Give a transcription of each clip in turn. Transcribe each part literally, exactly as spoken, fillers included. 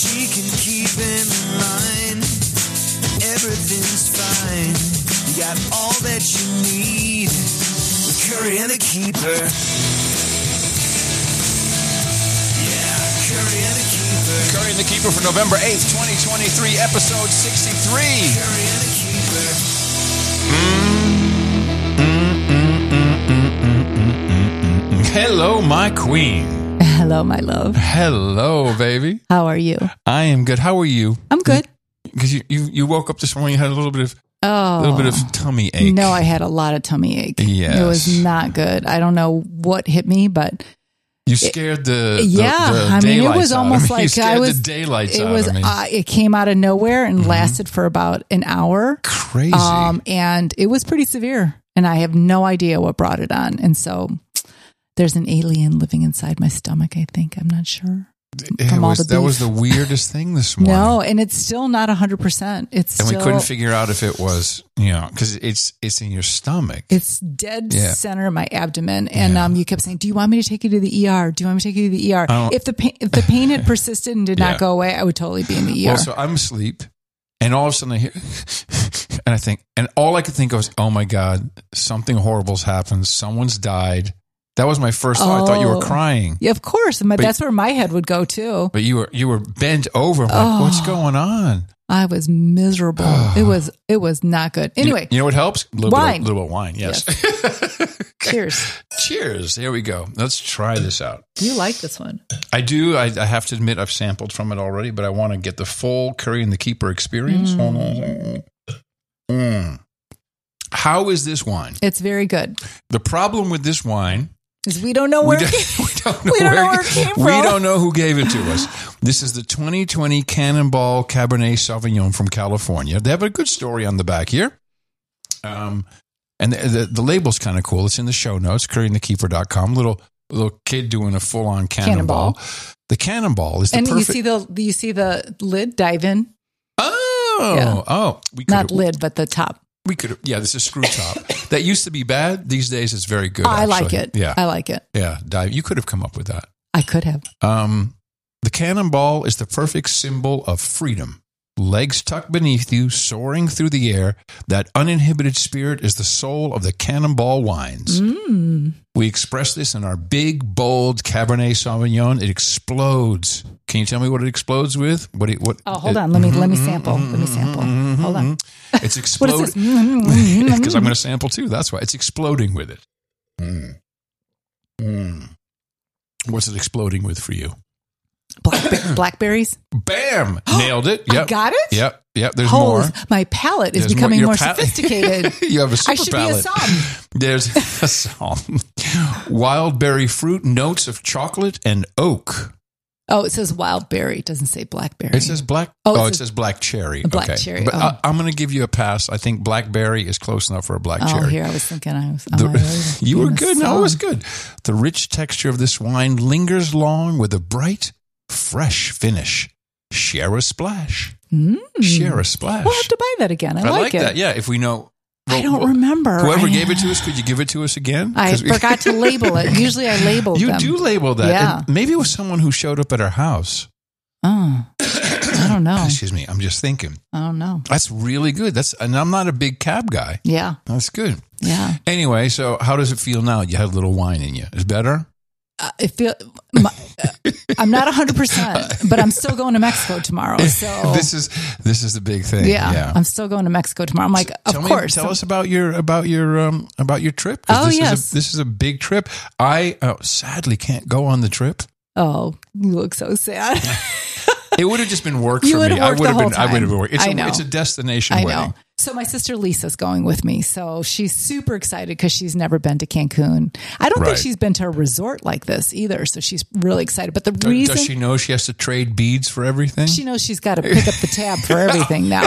She can keep in line. Everything's fine. You got all that you need. Curry and the Keeper. Yeah, Curry and the Keeper. Curry and the Keeper for November eighth, twenty twenty-three, episode sixty-three. Curry and the Keeper. Hello, my queen. Hello, my love. Hello, baby. How are you? I am good. How are you? I'm good. Because you, you, you woke up this morning, you had a little bit of Oh, a little bit of tummy ache. No, I had a lot of tummy ache. Yes. It was not good. I don't know what hit me, but You scared the, the yeah. the I mean, it was daylights out of almost me. like you scared I was. the daylights it out was. of me. Uh, it came out of nowhere and Mhm. lasted for about an hour. Crazy. Um, and it was pretty severe. And I have no idea what brought it on. And so there's an alien living inside my stomach. I think I'm not sure. It From all was, the that beef. was the weirdest thing this morning. No, and it's still not one hundred percent. It's and still, we couldn't figure out if it was, you know, because it's it's in your stomach. It's dead Yeah. center of my abdomen, and Yeah. um, you kept saying, "Do you want me to take you to the E R? Do you want me to take you to the E R?" I don't- If the pain, if the pain had persisted and did Yeah. not go away, I would totally be in the E R. Well, so I'm asleep, and all of a sudden I hear, and I think, and all I could think of was, oh my God, something horrible's happened. Someone's died. That was my first thought. I thought you were Oh. crying, Yeah, of course, but, But- that's where my head would go too. but you were you were bent over. I'm like, Oh. what's going on? I was miserable. it was it was not good. Anyway, you, you know what helps? A little Wine. bit of, little bit of wine. Yes. cheers. Cheers. Here we go. Let's try this out. You like this one? I do. I, I have to admit, I've sampled from it already, but I want to get the full Curry and the Keeper experience. Hold on a second. Mm. How is this wine? It's very good. The problem with this wine, Because we don't know we where don't, it came, we don't know, we don't where, know where it came we from. don't know who gave it to us. This is the twenty twenty Cannonball Cabernet Sauvignon from California. They have a good story on the back here. Um, and the, the, the label's kind of cool. It's in the show notes, curry and the keeper dot com. Little little kid doing a full on cannonball. Cannonball. The cannonball is the And perfect. you see the you see the lid dive in, oh, Yeah. oh, we not could lid, but the top. we could yeah. This is screw top. That used to be bad. These days, it's very good. I like actually. it. Yeah, I like it. yeah. Dive. You could have come up with that. I could have. Um, the cannonball is the perfect symbol of freedom. Legs tucked beneath you, soaring through the air. That uninhibited spirit is the soul of the Cannonball wines. Mm. We express this in our big, bold Cabernet Sauvignon. It explodes. Can you tell me what it explodes with? What? It, what Oh, hold it- on. Let me let me sample. Let me sample. Hold on. It's What is exploding this? because I'm going to sample too. That's why it's exploding with it. Mm. Mm. What's it exploding with for you? Blackber- blackberries. Bam! Nailed it. I Yep. got it. Yep. Yep. There's Oh, more. my palate is There's becoming your more pal- sophisticated. You have a super I should palate. be a som. There's a song. Wild berry fruit, notes of chocolate and oak. Oh, it says wild berry. It doesn't say blackberry. It says black. Oh, Oh, it it says- says black cherry. A black okay. cherry, But oh. I, I'm going to give you a pass. I think blackberry is close enough for a black Oh, cherry. here I was thinking I was. The- oh, I was you were being a good. No, it som. was good. The rich texture of this wine lingers long with a bright, fresh finish. Share a splash. Mm. Share a splash. We'll have to buy that again. I, I like, like it. that. Yeah, if we know. I well, don't well, remember. Whoever I, gave it to us, could you give it to us again? I 'Cause we- forgot to label it. Usually I label You them. do label that. Yeah. And maybe it was someone who showed up at our house. Oh, I don't know. Excuse me. I'm just thinking. I don't know. That's really good. That's and I'm not a big cab guy. Yeah. That's good. Yeah. Anyway, so how does it feel now? You had a little wine in you. Is better? Uh, it feel, my, uh, I'm not one hundred percent, but I'm still going to Mexico tomorrow. So this is this is the big thing. yeah, Yeah. I'm still going to Mexico tomorrow. I'm like, tell of me, course. tell us about your about your um about your trip. 'cause Oh, this yes. Is a, this is a big trip. I uh, sadly can't go on the trip. Oh, you look so sad. It would have just been work You for would me. have I worked would have the been. whole I would have been. time. Work. It's I a know. it's a destination I wedding. know. So my sister Lisa's going with me. So she's super excited because she's never been to Cancun. I don't Right. think she's been to a resort like this either. So she's really excited. But the Does- reason Does she know she has to trade beads for everything? she knows she's got to pick up the tab for everything now.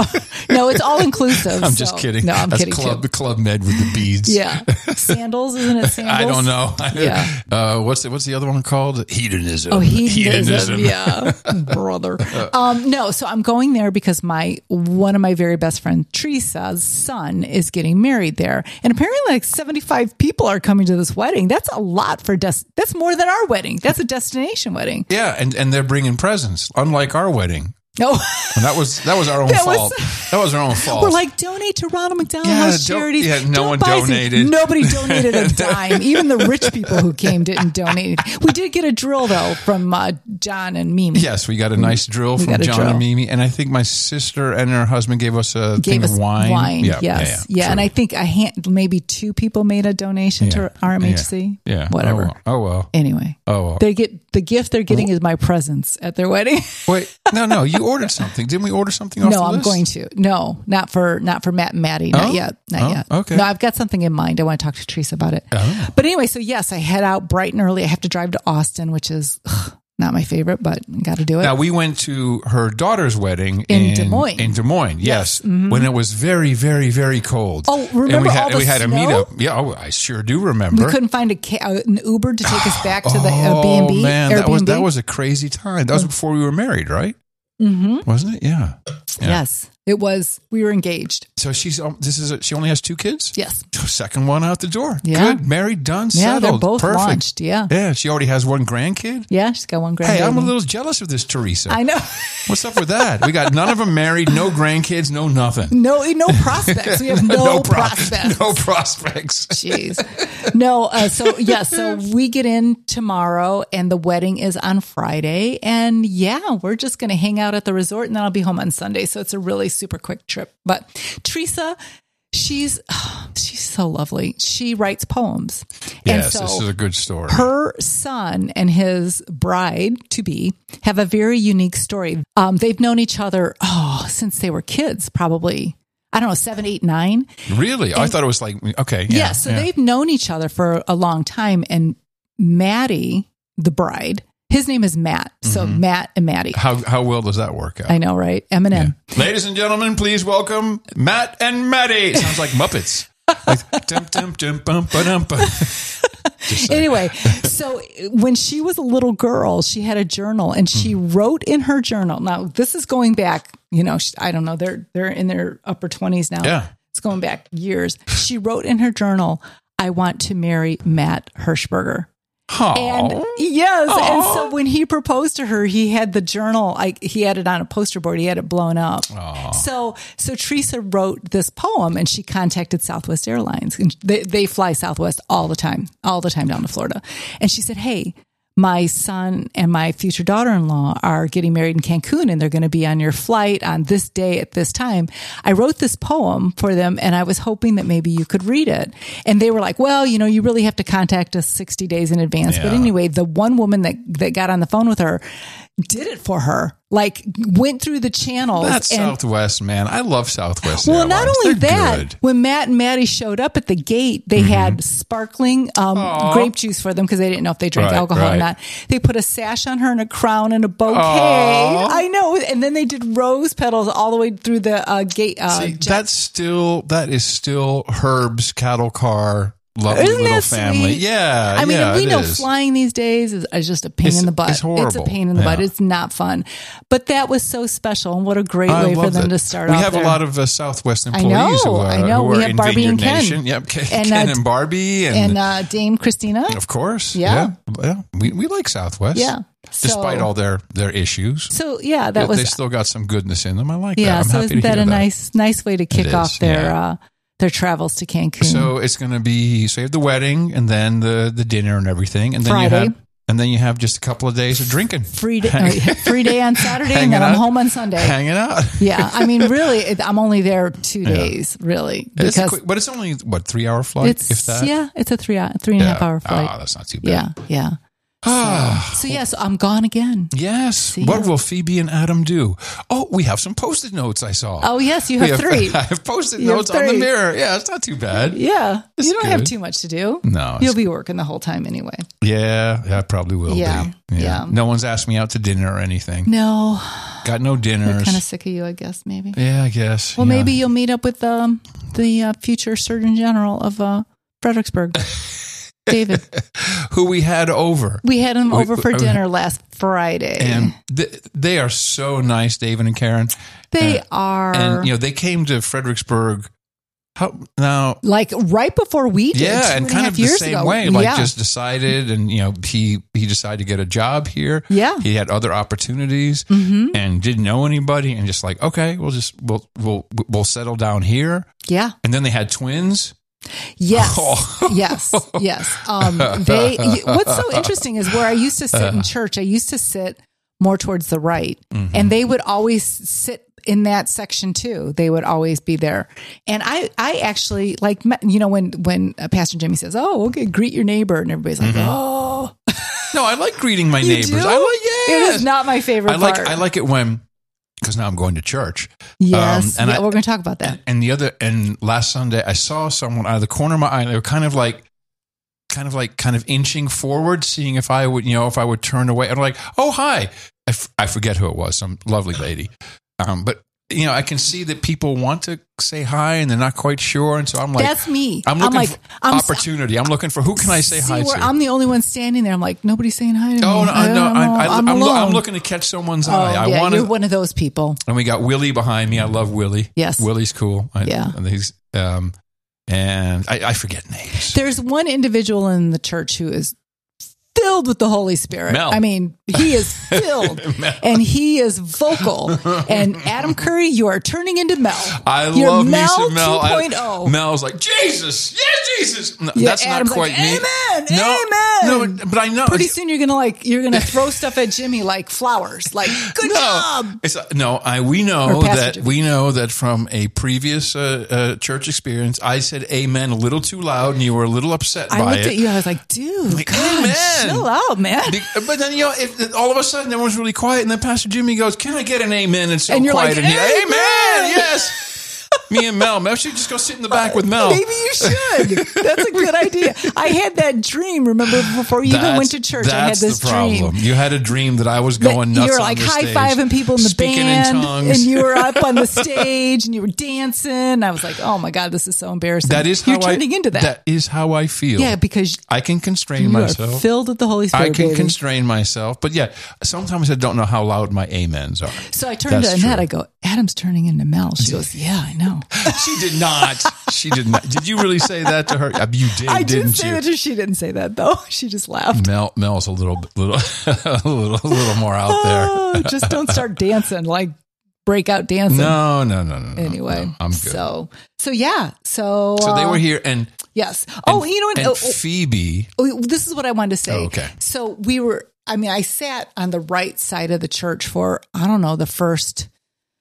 No, it's all inclusive. I'm so- just kidding. No, I'm That's kidding Club, too. the Club Med with the beads. Yeah. Sandals, isn't it sandals? I don't know. Yeah. Uh, what's the, what's the other one called? Hedonism. Oh, hedonism. Yeah. Brother. Um, no, so I'm going there because my, one of my very best friend, Teresa's son is getting married there. And apparently like seventy-five people are coming to this wedding. That's a lot for, des- that's more than our wedding. That's a destination wedding. Yeah, and, and they're bringing presents, unlike our wedding. No. And that was that was our own That was- fault. that was our own fault. We're like, donate to Ronald McDonald Yeah, House don't- charities. yeah, no Don't one buy things. donated. Nobody donated a dime. Even the rich people who came didn't donate. We did get a drill though from uh, John and Mimi. yes, we got a nice drill We from got a John drill. and Mimi, and I think my sister and her husband gave us a Gave thing us of wine. wine. Yeah, yes. yeah, Yeah. And true. I think a hand, maybe two people made a donation Yeah. to R M H C. yeah, yeah. Whatever. Oh well. Oh well. Anyway. Oh, well. They get the gift they're getting is my presents at their wedding. Wait, no, no. You ordered something. Didn't we order something off No, the I'm list? going to. No, not for not for Matt and Maddie. Not Oh? yet. Not Oh, yet. okay. No, I've got something in mind. I want to talk to Teresa about it. Oh. But anyway, so yes, I head out bright and early. I have to drive to Austin, which is ugh, not my favorite, but got to do it. Now we went to her daughter's wedding In in, Des Moines. In Des Moines, yes, Yes. Mhm. when it was very, very, very cold. Oh, remember and we had all the we had a snow? meetup. Yeah, oh, I sure do remember. we couldn't find a ca- uh, an Uber to take us back to the uh, oh B and B. man, Airbnb. that was that was a crazy time. That was before we were married, right? Mm-hmm. Wasn't it? Yeah. Yeah. Yes, it was. We were engaged. So she's um, this is a, she only has two kids. Yes. Second one out the door. Yeah. Good, married, done, Yeah, settled. they're both Perfect. launched. Yeah. Yeah, she already has one grandkid. Yeah, she's got one grandbaby. Hey, I'm a little jealous of this Teresa. I know. What's up with that? We got none of them married, no grandkids, no nothing. No, no prospects. We have no, pro- prospects. No prospects. Jeez. No, uh, so yeah, so we get in tomorrow and the wedding is on Friday. And yeah, we're just going to hang out at the resort and then I'll be home on Sunday. So it's a really super quick trip. But Teresa, she's oh, she's so lovely. She writes poems. Yes, and so this is a good story. her son and his bride to be have a very unique story. Um, they've known each other, oh, since they were kids, probably. I don't know, seven, eight, nine. Really? I thought it was like, okay. Yeah, Yeah, so yeah. they've known each other for a long time. And Maddie, the bride, his name is Matt. So Mm-hmm. Matt and Maddie. How, how well does that work out? I know, right? Eminem. Ladies and gentlemen, please welcome Matt and Maddie. It sounds like Muppets. Like, dum, dum, dum, bum, ba-dum, ba. Just saying. Anyway, so when she was a little girl, she had a journal and she Mm-hmm. wrote in her journal. Now, this is going back, you know, she- I don't know, they're they're in their upper twenties now. Yeah. It's going back years. She wrote in her journal, I want to marry Matt Hirschberger. Aw. And yes, and so when he proposed to her, he had the journal. Like he had it on a poster board. He had it blown up. Aw. So, so Teresa wrote this poem, and she contacted Southwest Airlines. And they they fly Southwest all the time, all the time down to Florida. And she said, "Hey, my son and my future daughter-in-law are getting married in Cancun, and they're going to be on your flight on this day at this time. I wrote this poem for them, and I was hoping that maybe you could read it." And they were like, "Well, you know, you really have to contact us sixty days in advance." Yeah. But anyway, the one woman that, that got on the phone with her did it for her, like went through the channels. That's and, Southwest, man. I love Southwest well, not Airlines. only They're that, good. when Matt and Maddie showed up at the gate, they had sparkling um, grape juice for them because they didn't know if they drank Right, alcohol right. or not. They put a sash on her and a crown and a bouquet. Aw. I know. And then they did rose petals all the way through the uh, gate. Uh, See, jet- that's still, that is still Herb's cattle car, lovely Isn't little that family. sweet? Yeah. I mean, yeah, we it know is. flying these days is, is just a pain It's- in the butt. it's horrible. a pain in the butt. Yeah. It's not fun. But that was so special, and what a great I way for love them it. to start We off have there. a lot of uh, Southwest I employees know, who, uh, I know. who We are have in Barbie Vineyard and Ken. Nation. Yep, Ken And, Ken uh, and Barbie. And, and uh, Dame Christina. of course. Yeah. Yeah. yeah. We, we like Southwest. Yeah. Despite So- all their, their issues. So yeah, that They- was they still got some goodness in them. I like yeah. that. I'm So happy isn't to that hear a that. nice nice way to kick is, off their yeah. uh, their travels to Cancun? So it's going to be, so you have the wedding and then the, the dinner and everything. And then Friday. you have, and then you have just a couple of days of drinking. free day, uh, free day on Saturday, and Hanging then I'm out. home on Sunday. Hanging out. Yeah, I mean, really, it, I'm only there two days, really, It's because quick, but it's only, what, three hour flight? it's if that? yeah, it's a three three and a half hour flight. Ah, that's not too bad. yeah, yeah. Ah, So yeah, so I'm gone again. yes. ya. What will Phoebe and Adam do? Oh, we have some post-it notes I saw. Oh yes, you We have three. I have post-it You have notes on the three. mirror. Yeah, it's not too bad. Yeah, It's you don't have good. too much to do. No, it's You'll be working the whole time anyway. Yeah, yeah, I probably will Yeah, be. yeah. No one's asked me out to dinner or anything. No, got no dinners. kind of sick of you, I guess, maybe. Yeah, I guess. Well, yeah. maybe you'll meet up with um, the uh, future Surgeon General of uh, Fredericksburg, David. Who we had over. We had him We- over for we- dinner last Friday. And th- they are so nice, David and Karen. they uh, are And, you know, they came to Fredericksburg. How, now, like right before we did. yeah, two and and a kind half of the years same ago. way. Like, yeah. just decided, and, you know, he, he decided to get a job here. Yeah. He had other opportunities Mhm. and didn't know anybody, and just like, okay, we'll just, we'll, we'll, we'll settle down here. Yeah. And then they had twins. Yes. Oh. yes. Yes. Um, they. What's so interesting is where I used to sit in church. I used to sit more towards the right, Mm-hmm. and they would always sit in that section too. They would always be there, and I, I actually like, you know, when when uh, Pastor Jimmy says, "Oh, okay, greet your neighbor," and everybody's like, Mm-hmm. "Oh." No, I like greeting my You neighbors. do? I like, It yes. is not my favorite I like, part. I like it when, because now I'm going to church. Yes, Um, and yeah, I- we're going to talk about that. And the other, and last Sunday, I saw someone out of the corner of my eye. They were kind of like, kind of like, kind of inching forward, seeing if I would, you know, if I would turn away. I'm like, oh, hi. I, f- I forget who it was, some lovely lady. Um, but, you know, I can see that people want to say hi and they're not quite sure. And so I'm like, That's me. I'm looking like, for I'm opportunity. I'm looking for who can I say see hi where to? I'm the only one standing there. I'm like, nobody's saying hi to me. Oh, no, I no, don't know. I, I, I'm, I'm, alone. I'm looking to catch someone's Oh, eye. I yeah, want you're to. one of those people. And we got Willie behind me. I love Willie. Yes. Willie's cool. I, Yeah. And he's, um, and I, I forget names. There's one individual in the church who is filled with the Holy Spirit. Mel. I mean, he is filled and he is vocal. And Adam Curry, you are turning into Mel. I You're love Mel me some Mel. I- two point oh. Mel's like, Jesus, yeah, Jesus. No, Yeah, that's Adam's not quite like, me. Amen, no, amen. No, but I know. Pretty soon you're gonna like you're gonna throw stuff at Jimmy like flowers. Like, good no, job. It's, no, I we know Or Pastor that Jimmy. we know that from a previous uh, uh, church experience, I said amen a little too loud, and you were a little upset I by looked it. at you. I was like, dude, Like, God, amen. chill out, man. Be- But then, you know, if all of a sudden everyone's really quiet, and then Pastor Jimmy goes, "Can I get an amen?" And so And you're quiet like, in here. "Amen." Amen. Yes. Me and Mel. Mel should just go sit in the back with Mel. Maybe you should. That's a good idea. I had that dream. Remember, before you even That's- went to church, I had that's this the problem. dream. You had a dream that I was That going nuts. you were on like the high stage, fiving people in the speaking band, in tongues. and you were up on the stage and you were dancing. I was like, "Oh my god, this is so embarrassing." That is you're how turning I, into that. That is how I feel. Yeah, because I can constrain you myself. are filled with the Holy Spirit. I can baby. constrain myself, but yeah, sometimes I don't know how loud my amens are. So I turned That's to Annette. true. I go, "Adam's turning into Mel." She goes, "Yeah, I know." She did not. She did not. Did you really say that to her? Uh, You did, I didn't did say you? that. to- She didn't say that though. She just laughed. Mel, Mel's a little, little, a little, a little more out there. Oh, just don't start dancing like break out dancing. No, no, no, no. no, Anyway, no, I'm good. So, So, so yeah. So, they uh, were here, and Yes. Oh, and, you know what? and Oh, Phoebe. oh, this is what I wanted to say. Oh, okay. So we were. I mean, I sat on the right side of the church for I don't know the first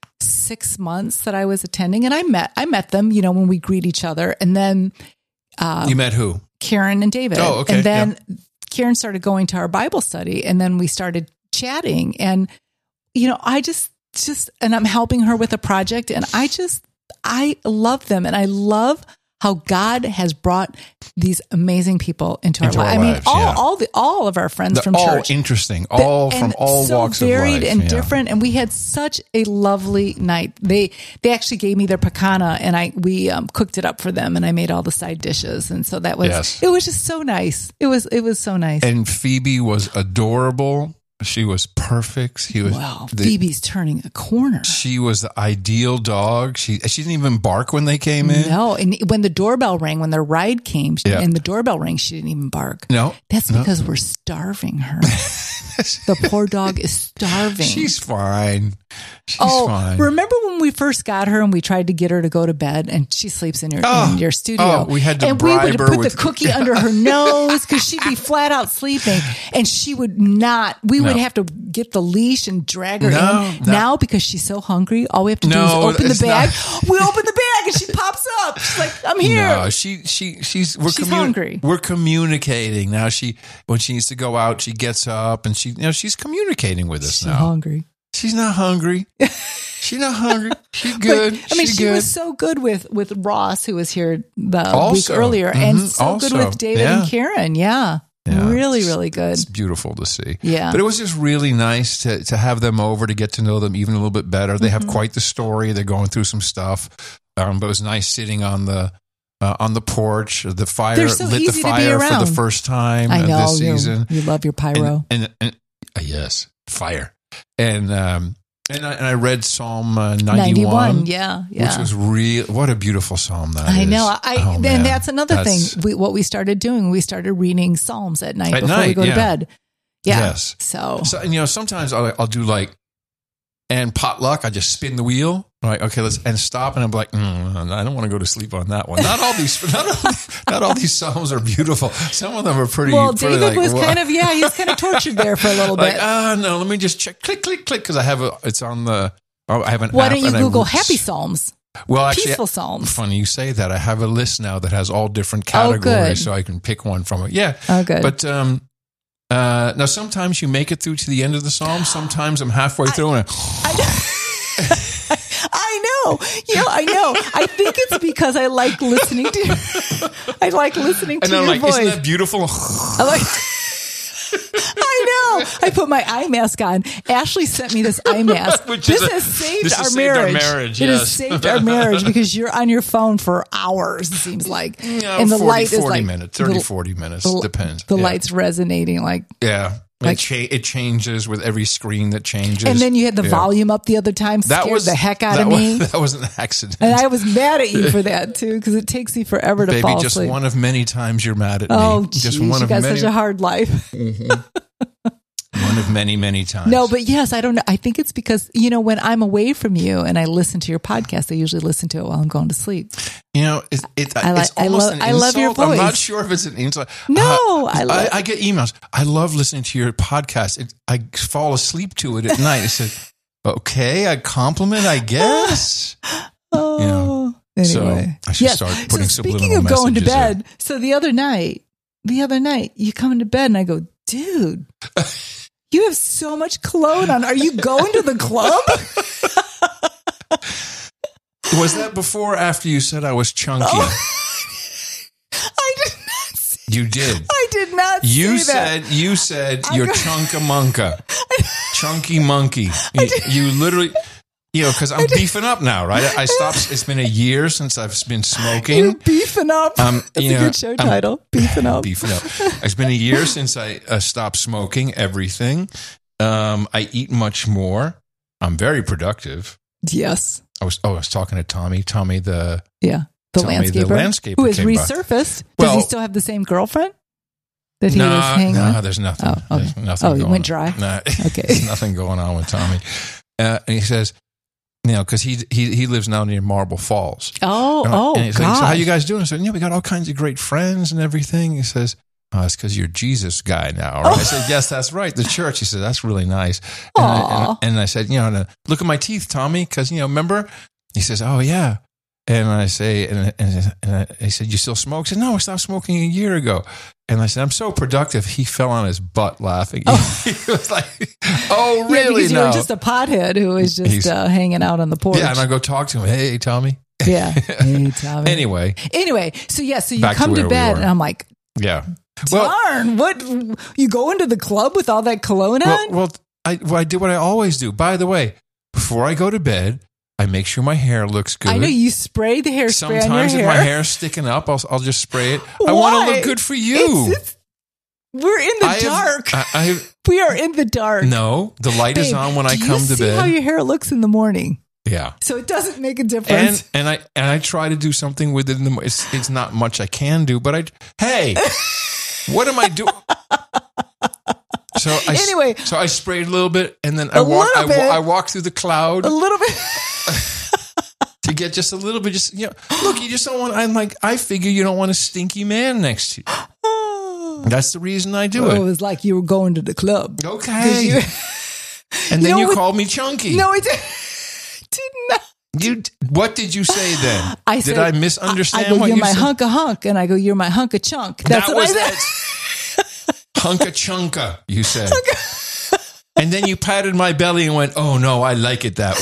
six months that I was attending, and I met I met them. You know, when we greet each other, and then you met who? Karen and David. Oh, okay, And then Karen started going to our Bible study, and then we started chatting. And, you know, I just, just, and I'm helping her with a project, and I just, I love them. And I love how God has brought these amazing people into, Into our, our lives. I mean, lives, all, yeah. all the, all of our friends They're from all church. interesting, all And from all so walks varied of life. and yeah. different, and we had such a lovely night. They they actually gave me their pecana, and I we um, cooked it up for them, and I made all the side dishes, and so that was Yes. it was just so nice. It was it was so nice. And Phoebe was adorable. She was perfect. He was Wow, the- Phoebe's turning a corner. She was the ideal dog. She she didn't even bark when they came in. No, and when the doorbell rang, when the ride came, Yeah. and the doorbell rang, she didn't even bark. No, That's no. because we're starving her. The poor dog is starving. She's fine. She's oh, fine. remember when we first got her and we tried to get her to go to bed, and she sleeps in your Oh, in your studio? oh, we had to and we bribe would her put with- the cookie under her nose because she'd be flat out sleeping, and she would not. We would No. have to get the leash and drag her No, in. no. Now because she's so hungry, all we have to do No, is open the it's bag. not. We open the bag, and she pops up. She's like, "I'm here." No, she she she's we're She's hungry. We're communicating now. She when she needs to go out, she gets up and she you know she's communicating with us She's now. hungry. She's not hungry. She's not hungry. She's good. But, I mean, She's she good. was so good with with Ross, who was here the Also. week earlier, and Mhm. so good Also. with David Yeah. and Karen. Yeah. Yeah, really, it's- really good. It's beautiful to see. Yeah. But it was just really nice to, to have them over, to get to know them even a little bit better. They Mm-hmm. have quite the story. They're going through some stuff. Um, but it was nice sitting on the uh, on the porch. The fire They're so lit the easy to be fire for around. the first time I uh, know this you- season. You love your pyro. And, and, and uh, yes, fire. And um, and I, and I read Psalm uh, ninety-one, ninety-one, yeah, yeah. which was real. What a beautiful psalm that I is. know. I Oh, and man. that's another That's- thing. We, what we started doing, we started reading Psalms at night At before we night, go yeah. to bed. Yeah. Yes. So, So, and, you know, sometimes I'll, I'll do like, and potluck, I just spin the wheel. Right, okay, let's and stop, and I'm like, mm, I don't want to go to sleep on that one. Not all these, not all, not all these psalms are beautiful. Some of them are pretty. well, pretty David like, was what? kind of yeah, he's kind of tortured there for a little like, bit. ah, no, let me just check, click, click, click, because I have a, it's on the, oh, I have an Why app. don't you and I- Google Happy Psalms? Well, actually, Peaceful Psalms. funny you say that. I have a list now that has all different Oh, categories, good. so I can pick one from it. Yeah. Oh, good. But um, uh, now sometimes you make it through to the end of the psalm. Sometimes I'm halfway through and I know. You know, I know. I think it's because I like listening to I like listening to and I'm your like, voice. isn't that beautiful? I like I know. I put my eye mask on. Ashley sent me this eye mask. Which this is a- has saved, this our, has saved our marriage. marriage, It has yes. saved our marriage because you're on your phone for hours, it seems like. No, and the forty, light is forty like minutes, thirty, the- forty minutes, the, depends. The yeah. light's resonating like Yeah. like- it, cha- it changes with every screen that changes. and then you had the Yeah. volume up the other time, scared That was the heck out that of was, me. That was an accident. And I was mad at you for that too, because it takes me forever to Baby, fall just asleep. one of many times you're mad at oh, me. geez, Just you one of got many. such a hard life. One of many, many times. No, but yes, I don't know. I think it's because, you know, when I'm away from you and I listen to your podcast, I usually listen to it while I'm going to sleep. You know, it, it, I like- it's almost I an lo- I love your insult. I'm not voice. sure if it's an insult. No, Uh, I love- I, I get emails. I love listening to your podcast. It, I fall asleep to it at night. I said, okay, a compliment, I guess. Oh, anyway. So I should Yes. start putting so speaking subliminal of going to messages bed, in. so the other night, the other night, you come into bed and I go, dude, you have so much cologne on. Are you going to the club? Was that before or after you said I was chunky? Oh. I did not say, You did. I did not You say that. said you said I you're go- chunka munka, chunky monkey. You, you literally, you know, because I'm beefing up now, right? I stopped. It's been a year since I've been You're smoking. beefing up. Um, That's you a know, good show I'm title. Beefing up. Beefing up. It's been a year since I uh, stopped smoking everything. Um, I eat much more. I'm very productive. Yes. I was. Oh, I was talking to Tommy. Tommy, the Yeah. The Tommy, the landscaper. landscaper who has came by. resurfaced. Does Well- he still have the same girlfriend that he no, was hanging no, with? there's nothing. Oh, okay. There's nothing Oh, he going went on. dry? Nah, Okay. there's nothing going on with Tommy. Uh, and he says, you know, because he, he he lives now near Marble Falls. Oh, And I- oh, and he's like, God. so how you guys doing? I said, yeah, we got all kinds of great friends and everything. He says, oh, it's because you're Jesus guy now, right? I said, yes, that's right. The church. He said, that's really nice. And I, Aw. and, and I said, you know, and, uh, look at my teeth, Tommy, because, you know, remember? He says, oh, yeah. And I say, and, and, and I, he said, you still smoke? I said, no, I stopped smoking a year ago. And I said, I'm so productive. He fell on his butt laughing. Oh. He was like, oh, Yeah, really? because you no. were just a pothead who was just He's- uh, hanging out on the porch. yeah, and I go talk to him. Hey, Tommy. Yeah. Hey, Tommy. Anyway, Anyway, so yeah, so you Back to come where to we bed were. and I'm like, yeah. Well, darn, what? You go into the club with all that cologne well, on? well, I, well, I do what I always do. By the way, before I go to bed, I make sure my hair looks good. I know you spray the hairspray Sometimes on your if hair. my hair's sticking up, I'll, I'll just spray it. I Why? want to look good for you. It's- it's- we're in the I have- dark. I, I we are in the dark. no, the light is Babe, on when I do come you to see bed. how your hair looks in the morning? yeah. So it doesn't make a difference. And and I and I try to do something with it in the mo- it's it's not much I can do, but I hey, what am I doing? So I s- Anyway. so I sprayed a little bit, and then I A walk I, little wa- bit. I walk through the cloud a little bit. to get just a little bit. Just you know, look, you just don't want. I'm like, I figure you don't want a stinky man next to you. That's the reason I do Oh, it it. was like you were going to the club. 'Cause Okay, you- and you then know you what- called me chunky. no, it did, did not. You what did you say then? I did said, I misunderstand I, I go, what you're you my said? hunk a hunk, and I go, you're my hunk a chunk. That's that what was I said. that. Hunka chunka, you said. And then you patted my belly and went, oh no, I like it that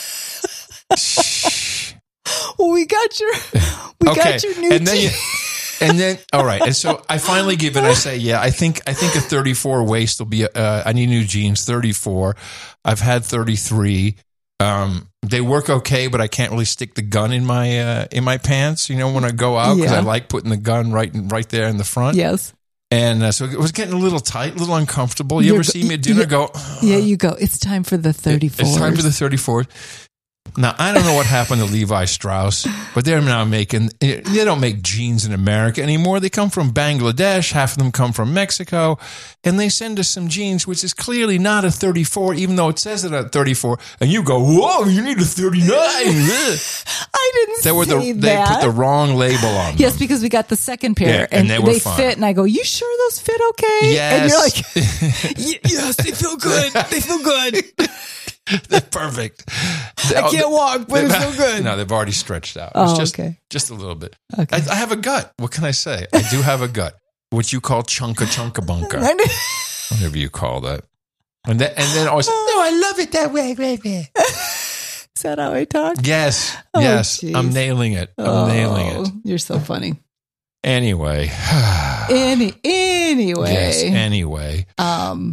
way. Well, we got your, we Okay. got your new And then you- teeth. And then, all right. And so I finally give in. I say, yeah, I think, I think a thirty-four waist will be, uh, I need new jeans, thirty-four. I've had thirty-three. Um, they work okay, but I can't really stick the gun in my, uh, in my pants, you know, when I go out, because Yeah. I like putting the gun right, in, right there in the front. Yes. And uh, so it was getting a little tight, a little uncomfortable. You You're ever go- see me at dinner yeah. go, Yeah, you go. It's time for the thirty-four. it's time for the thirty-four. Now, I don't know what happened to Levi Strauss, but they're now making, they don't make jeans in America anymore. They come from Bangladesh. Half of them come from Mexico. And they send us some jeans, which is clearly not a thirty-four, even though it says it at thirty-four. And you go, whoa, you need a thirty-nine. I didn't They were the, say they that. put the wrong label on them. Yes, because we got the second pair, Yeah, and, and they were they fine. fit. And I go, "You sure those fit okay?" Yes. And you're like, "Y- "Yes, they feel good. They feel good. They're perfect. I can't walk, but it's so good." No, they've already stretched out. Oh, It's just, okay. just a little bit. Okay. I, I have a gut. What can I say? I do have a gut, what you call chunka chunka bunka, whatever you call that. And then, and then always, no, I love it that way, baby. Is that how I talk? Yes, Oh, yes, geez. I'm nailing it. I'm Oh, nailing it. You're so funny. Anyway, Any anyway, yes. Anyway, um,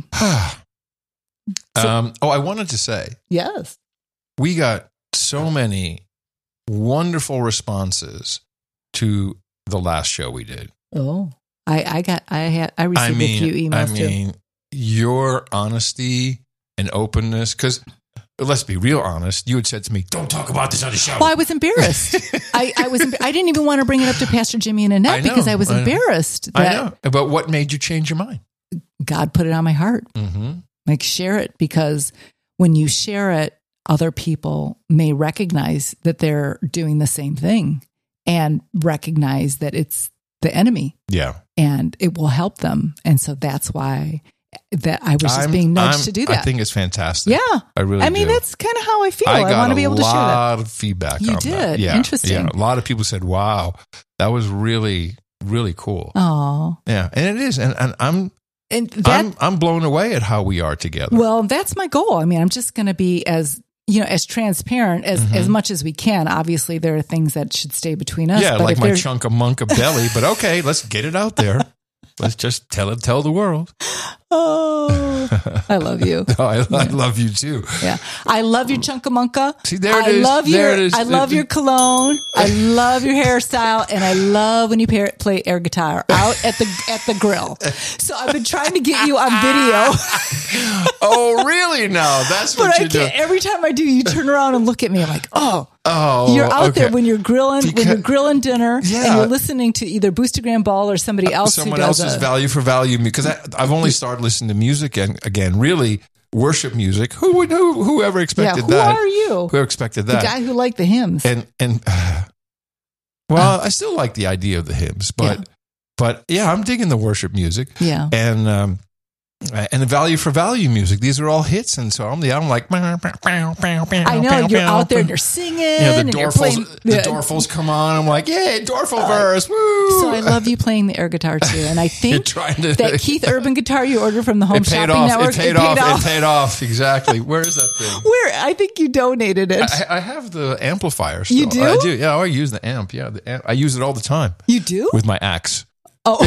um. Oh, I wanted to say yes. we got so many wonderful responses to the last show we did. Oh, I, I got, I had, I received I mean, a few emails I mean, your honesty and openness, because let's be real honest, you had said to me, don't talk about this on the show. too. Well, I was embarrassed. I, I was. emb- I didn't even want to bring it up to Pastor Jimmy and I Annette know, because I was I know. embarrassed I that know. But what made you change your mind? God put it on my heart. Mm-hmm. Like, share it, because when you share it, other people may recognize that they're doing the same thing and recognize that it's the enemy, Yeah. and it will help them. And so that's why that I was just I'm- being nudged I'm- to do that. I think it's fantastic. yeah. I really I mean, do. that's kind of how I feel. I I, got want a to be able to share that. lot of feedback You on that. did? Yeah. Interesting. Yeah. A lot of people said, wow, that was really, really cool. Oh, Yeah. And it is. And, and I'm, and that, I'm, I'm blown away at how we are together. well, that's my goal. I mean, I'm just going to be as, you know, as transparent as, Mm-hmm. as much as we can. Obviously, there are things that should stay between us. Yeah, but like if my there's- chunk of monk of belly, but okay, let's get it out there. Let's just tell it, tell the world. Oh, I love you. Oh, I, I love you too. Yeah. I love your chunkamunka. See, there it I is. love There your, it is. I love your cologne. I love your hairstyle. And I love when you play, play air guitar out at the, at the grill. So I've been trying to get you on video, Oh, really? Now that's but what I you do. can't. Every time I do, you turn around and look at me. I'm like, oh, Oh, you're out okay. there when you're grilling, when Because- you're grilling dinner, Yeah. and you're listening to either Boostergram Ball or somebody else Someone who does else's a, value for value because I've only started listening to music and again, really worship music. Who would who whoever yeah. expected Who that? are you? Who expected The that? guy who liked the hymns. and and uh, well, I still like the idea of the hymns, but Yeah. but yeah, I'm digging the worship music. yeah. and um, and the value for value music. These are all hits, and so I'm the I'm like I I know you're out there and you're singing Yeah, the and you're Dorfels, playing. the yeah. Dorfels come on. I'm like, yeah, Dorfel verse, woo! So I love you playing the air guitar too, and I You're think trying to. that Keith Urban guitar you ordered from the Home it paid Shopping off. Network It paid off. It paid off. Exactly. Where is that thing? Where I think you donated it. I, I have the amplifier. Still. You do? I do. Yeah, I use the amp. Yeah, the amp. I use it all the time You do? with my axe. Oh,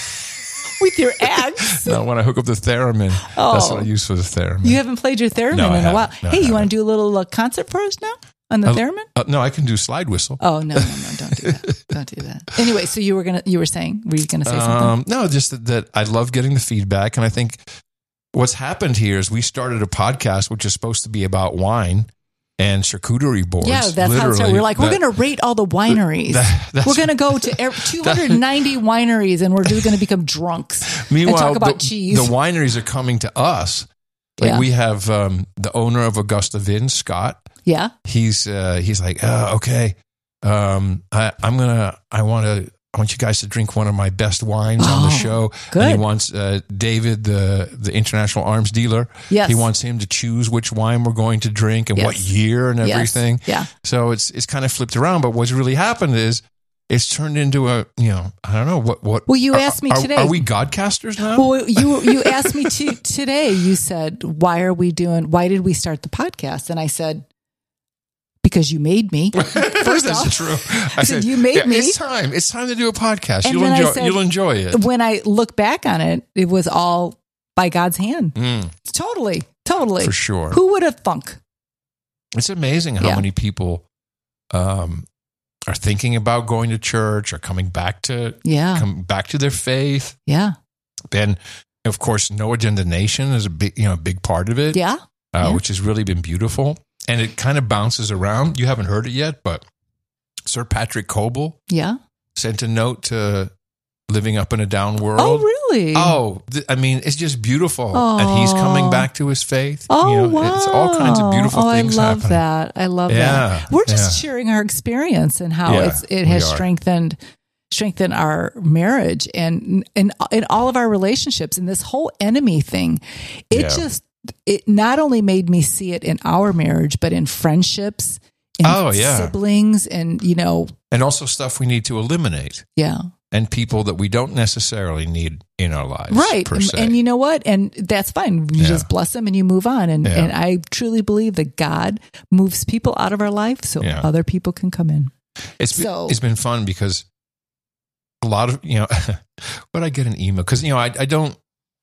with your axe. No, when I hook up the theremin, that's Oh. what I use for the theremin. You haven't played your theremin No, I in a while. haven't. No, I hey, you want haven't. to do a little uh, concert for us now on the theremin? Uh, no, I can do slide whistle. Oh no, no, no! Don't do that. Don't do that. Anyway, so you were gonna, you were saying, were you gonna say something? Um, no, just that, that I love getting the feedback. And I think what's happened here is we started a podcast, which is supposed to be about wine and charcuterie boards. Yeah, that's how it literally. started. We're like, we're That- going to rate all the wineries. that- that's- we're going to go to ev- two hundred ninety wineries, and we're just going to become drunks Meanwhile, and talk about the, cheese. the wineries are coming to us. Like Yeah. we have um, the owner of Augusta Vin, Scott. yeah, He's uh, he's like, oh, okay, um, I, I'm gonna, I want to, I want you guys to drink one of my best wines on the Oh, show. good. And he wants uh, David, the the international arms dealer. Yes. He wants him to choose which wine we're going to drink and what Yes. year and Yes. everything. Yeah. So it's it's kind of flipped around. But what's really happened is it's turned into a, you know, I don't know what what. Well, you are- asked me are, today. Are we godcasters now? Well, you you asked me to, today. You said, "Why are we doing? Why did we start the podcast?" And I said, because you made me. First That's off, true. I, I said, you made yeah, me. It's time. It's time to do a podcast. And You'll then I enjoy. said- you'll enjoy it. When I look back on it, it was all by God's hand. Mm, Totally, totally. for sure. Who would have thunk? It's amazing how Yeah. many people um, are thinking about going to church or coming back to Yeah, come back to their faith. yeah, Then, of course, No Agenda Nation is a big, you know, a big part of it, yeah. uh, yeah. which has really been beautiful. And it kind of bounces around. You haven't heard it yet, but Sir Patrick Coble Yeah. sent a note to Living Up in a Down World. Oh, really? Oh, th- I mean, it's just beautiful. And he's coming Aw. back to his faith. Oh, You know, wow. It's all kinds of beautiful oh, things I love happening. that. I love Yeah, that. We're just yeah. sharing our experience and how Yeah, it's it we has are. strengthened strengthened our marriage and and in all of our relationships. And this whole enemy thing, it Yeah. just it not only made me see it in our marriage, but in friendships, in Oh, yeah. siblings, and you know, And also stuff we need to eliminate. yeah. And people that we don't necessarily need in our lives. Right. Per And, se. and you know what? And that's fine. You Yeah. just bless them and you move on. And, Yeah. and I truly believe that God moves people out of our life so Yeah. other people can come in. It's been, So- it's been fun because a lot of, you know, when I get an email, because, you know, I, I don't,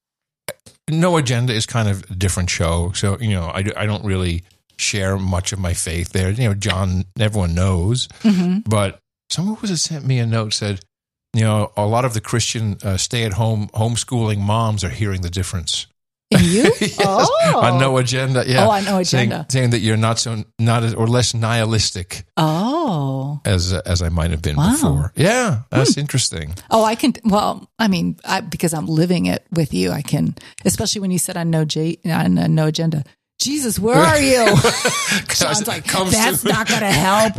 No Agenda is kind of a different show. So, you know, I, I don't really share much of my faith there. You know, John, everyone knows. Mm-hmm. But someone was sent me a note said, you know, a lot of the Christian uh, stay-at-home homeschooling moms are hearing the difference. And you? Yes, Oh. on No Agenda. Yeah. Oh, on No Saying, Agenda. saying that you're not so, not as, or less nihilistic Oh. as as I might have been Wow. before. Yeah, that's interesting. Oh, I can. Well, I mean, I, because I'm living it with you, I can. Especially when you said on no J on uh, No Agenda, Jesus, where are you? Sean's like, Come that's soon. not going to help.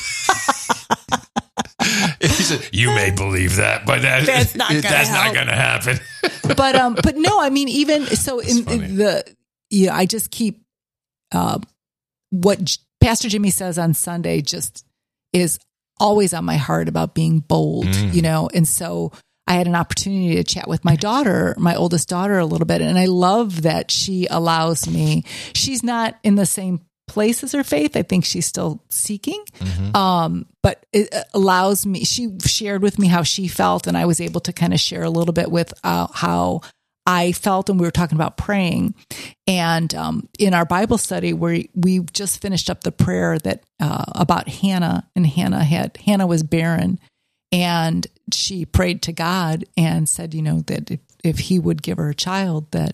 He said, "You may believe that, but that, That's not gonna that's not help." going to happen." But um, but no, I mean, even so, in, funny. in the yeah, I just keep uh, what J- Pastor Jimmy says on Sunday just is always on my heart about being bold, Mm. you know, and so. I had an opportunity to chat with my daughter, my oldest daughter, a little bit. And I love that she allows me, she's not in the same place as her faith. I think she's still seeking. Mm-hmm. Um, but it allows me, she shared with me how she felt. And I was able to kind of share a little bit with uh, how I felt. And we were talking about praying. And um, in our Bible study, where we just finished up the prayer that uh, about Hannah, and Hannah had, Hannah was barren. And she prayed to God and said, you know, that if, if he would give her a child, that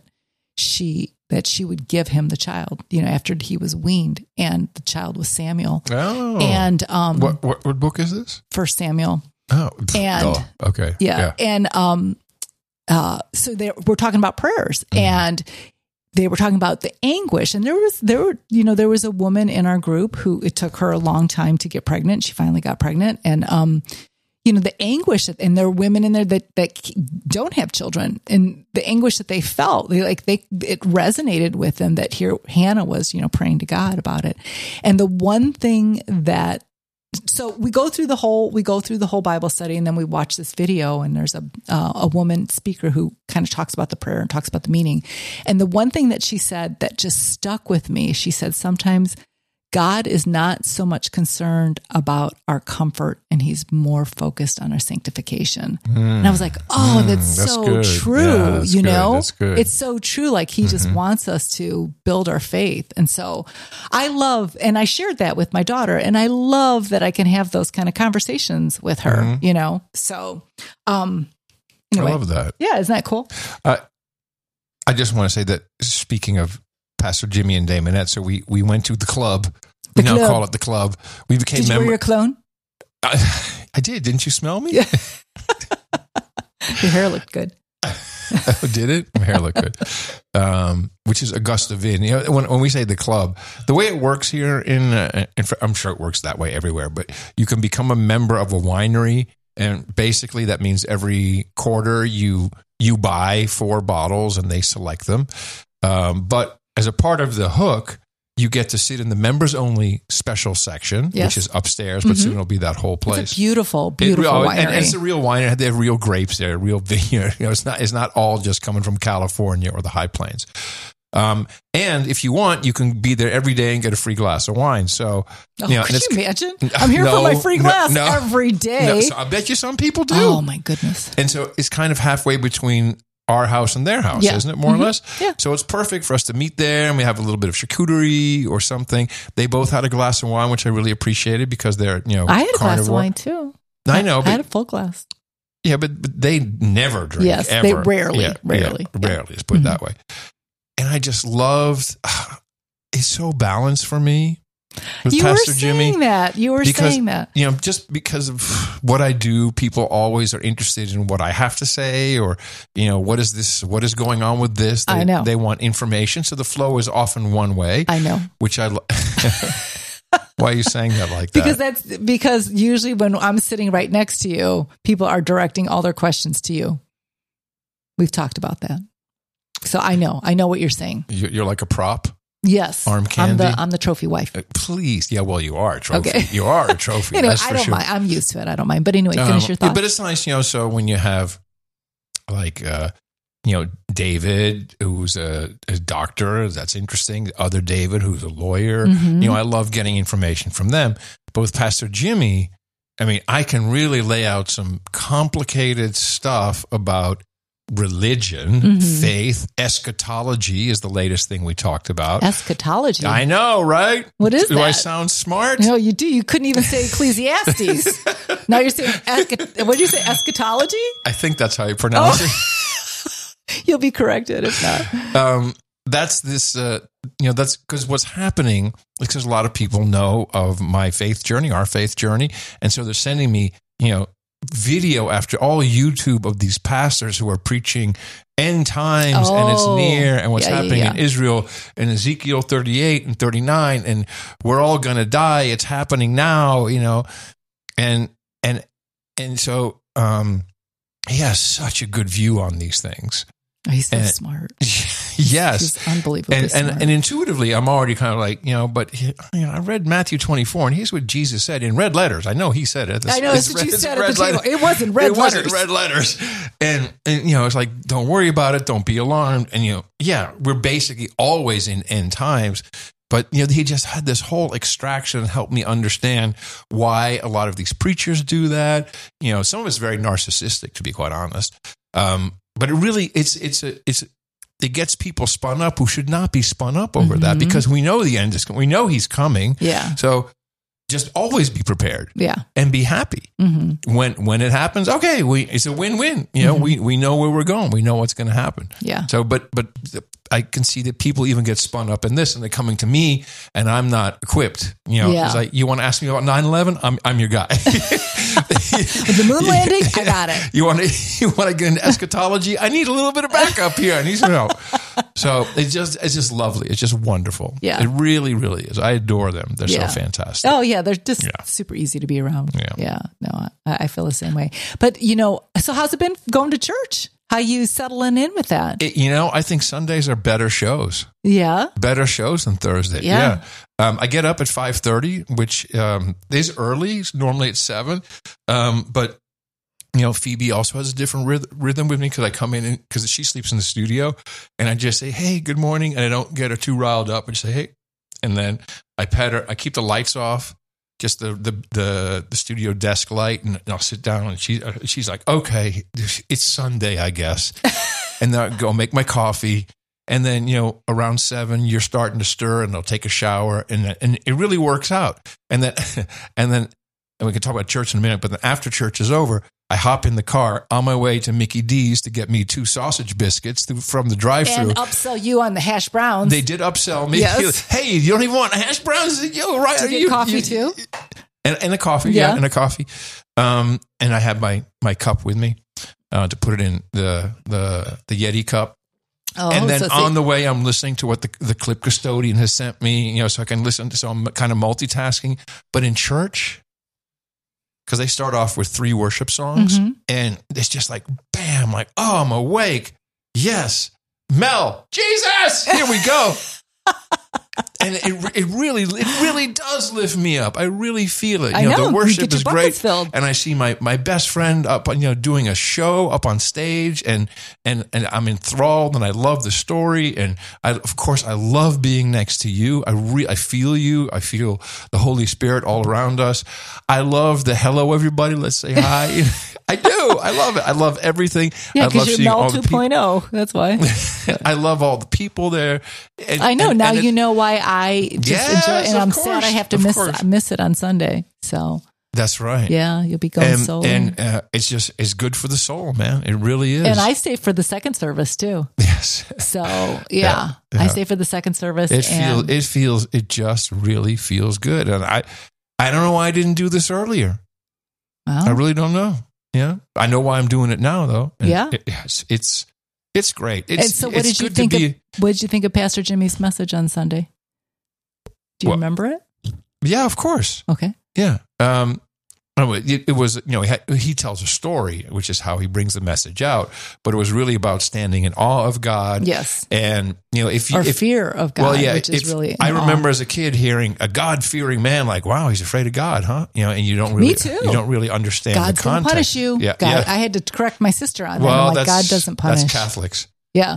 she that she would give him the child, you know, after he was weaned. And the child was Samuel. Oh, And um, what, what what book is this? First Samuel. Oh, And- oh, okay, Yeah. And um, uh, so they we're talking about prayers, Mm-hmm. and they were talking about the anguish. And there was there were you know there was a woman in our group who it took her a long time to get pregnant. She finally got pregnant, and um. You know, the anguish that, and there are women in there that, that don't have children, and the anguish that they felt, they like, they, it resonated with them that here Hannah was, you know, praying to God about it. And the one thing that, so we go through the whole, we go through the whole Bible study, and then we watch this video, and there's a, uh, a woman speaker who kind of talks about the prayer and talks about the meaning. And the one thing that she said that just stuck with me, she said, sometimes God is not so much concerned about our comfort, and he's more focused on our sanctification. Mm. And I was like, oh, Mm, that's, that's so good. true. Yeah, that's you good. know, That's good. it's so true. Like he mm-hmm. just wants us to build our faith. And so I love, and I shared that with my daughter, and I love that I can have those kind of conversations with her, mm-hmm. you know? So, um, anyway. I love that. Yeah. Isn't that cool? Uh, I just want to say that speaking of Pastor Jimmy and Damonette, so we, we went to the club. We the now club. call it the club. We became Did you members. wear your cologne? I, I did. Didn't you smell me? Yeah. Your hair looked good. Oh, did it? My hair looked good. Um, which is Augusta Vin. You know, when when we say the club, the way it works here in, uh, in, I'm sure it works that way everywhere, but you can become a member of a winery, and basically that means every quarter you you buy four bottles and they select them. Um, but as a part of the hook, you get to sit in the members only special section, yes. which is upstairs, but mm-hmm. soon it'll be that whole place. It's a beautiful, beautiful it, winery. And, and it's a real winery. They have real grapes there, real vineyard. You know, it's not it's not all just coming from California or the High Plains. Um, and if you want, you can be there every day and get a free glass of wine. So, Oh, you know, could and you it's- imagine? I'm here No, for my free no, glass no. every day. No, so I bet you some people do. Oh my goodness. And so it's kind of halfway between our house and their house, Yeah. isn't it, more Mhm. or less? Yeah. So it's perfect for us to meet there, and we have a little bit of charcuterie or something. They both had a glass of wine, which I really appreciated because they're, you know, I had a glass of carnivore. wine too. I know, I had but a full glass. yeah, but, but they never drink. Yes, ever. they rarely, Yeah, rarely. yeah, Yeah. rarely. Let's put it that way. And I just loved. It's so balanced for me with You Pastor were Jimmy. saying that. You were Because, saying that. you know, just because of what I do, people always are interested in what I have to say, or, you know, what is this, what is going on with this? They, I know. They want information. So the flow is often one way, I know. which I, lo- why are you saying that like that? Because that's because usually when I'm sitting right next to you, people are directing all their questions to you. We've talked about that. So I know. I know what you're saying. You- You're like a prop. Yes. Arm I'm candy? the I'm the trophy wife. Uh, Please. Yeah, well, you are a trophy. Okay. You are a trophy. Anyway, that's I for don't sure. mind. I'm used to it. I don't mind. But anyway, finish Um, your thought. But it's nice, you know, so when you have like, uh, you know, David, who's a, a doctor, that's interesting. The other David, who's a lawyer. Mhm. You know, I love getting information from them. But with Pastor Jimmy, I mean, I can really lay out some complicated stuff about religion, Mhm. faith, eschatology is the latest thing we talked about. Eschatology. I know, right? What is Do I that? sound smart? No, you do. You couldn't even say Ecclesiastes. Now you're saying, escha- what did you say, eschatology? I think that's how you pronounce Oh. it. You'll be corrected if not. um, that's this, uh, you know, that's because what's happening, because a lot of people know of my faith journey, our faith journey. And so they're sending me, you know, video after all YouTube of these pastors who are preaching end times and it's Oh, near and what's yeah, yeah, happening yeah. in Israel and Ezekiel thirty-eight and thirty-nine and we're all going to die. It's happening now, you know, and, and, and so, um, he has such a good view on these things. Oh, he's so And- smart. Yes. He's unbelievably And, smart. and and intuitively, I'm already kind of like, you know, but he, you know, I read Matthew twenty-four, and here's what Jesus said in red letters. I know he said it. It's- I know it's that's what red- you it's said at red the table. letter- It wasn't red it letters. wasn't red letters. And, and, you know, it's like, don't worry about it. Don't be alarmed. And, you know, yeah, we're basically always in end times. But, you know, he just had this whole extraction and helped me understand why a lot of these preachers do that. You know, some of it's very narcissistic, to be quite honest. Um, but it really, it's, it's a, it's, it gets people spun up who should not be spun up over that Mhm. because we know the end is coming. We know he's coming. Yeah. So just always be prepared Yeah. and be happy hmm when when it happens. Okay, we it's a win-win. You know, Mhm. we we know where we're going. We know what's going to happen. Yeah. So, but but I can see that people even get spun up in this, and they're coming to me, and I'm not equipped. You know, Yeah. it's like, you want to ask me about nine eleven? I'm I'm your guy. With the moon landing, I got it. You want to you want to get into eschatology? I need a little bit of backup here. I need some help. So it's just it's just lovely. It's just wonderful. Yeah. It really really is. I adore them. They're Yeah. so fantastic. Oh yeah, they're just Yeah. super easy to be around. Yeah. Yeah. No, I, I feel the same way. But you know, so how's it been going to church? How you settling in with that? It- you know, I think Sundays are better shows. Yeah. Better shows than Thursday. Yeah. Yeah. Um, I get up at five thirty, which um, is early. Normally it's seven. Um, but, you know, Phoebe also has a different ryth- rhythm with me because I come in because she sleeps in the studio and I just say, hey, good morning. And I don't get her too riled up. I just say, hey. And then I pet her. I keep the lights off, just the the the, the studio desk light. And I'll sit down and she, she's like, okay, it's Sunday, I guess. And then I'll go make my coffee. And then, you know, around seven, you're starting to stir and I'll take a shower and and it really works out. And then, and then, and we can talk about church in a minute, but then after church is over, I hop in the car on my way to Mickey D's to get me two sausage biscuits through, from the drive-thru. And upsell you on the hash browns. They did upsell me. Yes. Hey, you don't even want hash browns? Yo, right? To get you, coffee you- too? And, and a coffee, yeah. Yeah. and a coffee. Um, and I have my my cup with me uh, to put it in the the the Yeti cup. Oh, And then so see- on the way, I'm listening to what the, the clip custodian has sent me, you know, so I can listen to, so I'm kind of multitasking. But in church, because they start off with three worship songs, Mhm. and it's just like, bam, like, oh, I'm awake. Yes. Mel, Jesus, here we go. and it it really it really does lift me up. I really feel it. You I know. the You worship get your is great, buckets filled. and I see my, my best friend up, you know, doing a show up on stage, and and and I'm enthralled, and I love the story, and I of course I love being next to you. I re- I feel you. I feel the Holy Spirit all around us. I love the hello everybody. Let's say hi. I do. I love it. I love everything. Yeah, I love because you're seeing Mel all the people. 2.0. That's why. I love all the people there. And, I know. and- now and it- you know why I just Yes, enjoy it. And of I'm course, sad I have to of miss course. miss it on Sunday. So, That's right. yeah, you'll be going And, solo. and uh, it's just, it's good for the soul, man. It really is. And I stay for the second service too. yes. So yeah, Yeah, yeah. I stay for the second service. It feels, and it feels, it just really feels good. And I, I don't know why I didn't do this earlier. well, I really don't know. Yeah. I know why I'm doing it now though. And Yeah. It, it's, it's, it's great. It's, and so, what it's did you good think? to be, Of, what did you think of Pastor Jimmy's message on Sunday? Do you Well- remember it? yeah, of course. Okay. Yeah. Um, oh, it, it was, you know, he, had, he tells a story, which is how he brings the message out, but it was really about standing in awe of God. Yes. And, you know, if you, Or if, fear of God, well, yeah, which is if- really. I in awe. remember as a kid hearing a God-fearing man like, wow, he's afraid of God, huh? You know, and you don't really, Me too. you don't really understand God's the going to context. punish you. Yeah. God, yeah. I had to correct my sister on that. well, I'm like, that's, God doesn't punish. that's Catholics. Yeah.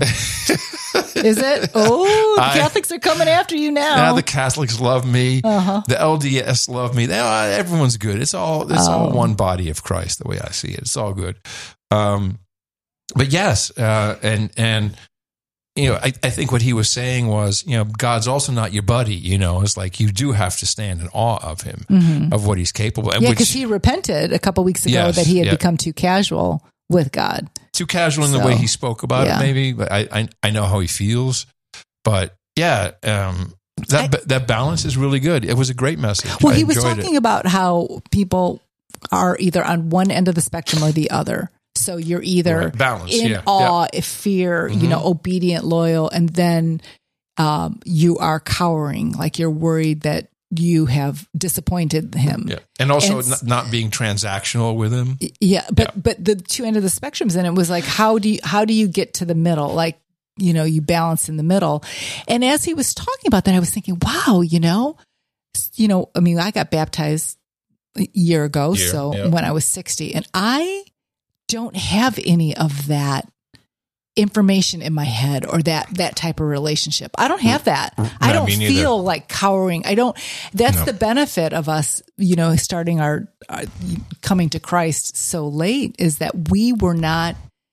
Is it? Oh, the I- Catholics are coming after you now. Now the Catholics love me. Uh-huh. The L D S love me. They, uh, everyone's good. It's all it's all Oh. one body of Christ. The way I see it, it's all good. Um, but yes, uh, and and you know, I, I think what he was saying was, you know, God's also not your buddy. You know, it's like you do have to stand in awe of him, Mhm. of what he's capable. And Yeah, which because he repented a couple weeks ago Yes, that he had yeah. become too casual with God. too casual in the So, way he spoke about yeah. it. Maybe, but I, I I know how he feels. But yeah, um, that I- that balance is really good. It was a great message. Well, I he was enjoyed talking it. about how people are either on one end of the spectrum or the other. So you're either Right, balance, in yeah, awe, fear, you Mhm. know, obedient, loyal, and then um, you are cowering, like you're worried that you have disappointed him. Yeah, and also And not, not being transactional with him. Yeah, but Yeah. but the two end of the spectrums, and it was like, how do you how do you get to the middle? Like, you know, you balance in the middle. And as he was talking about that, I was thinking, wow, you know, you know, I mean, I got baptized a year ago, Year, so yeah. when I was sixty, and I don't have any of that information in my head or that that type of relationship. I don't have that. I No, don't me neither. feel like cowering. I don't. That's No. the benefit of us, you know, starting our, our coming to Christ so late, is that we were not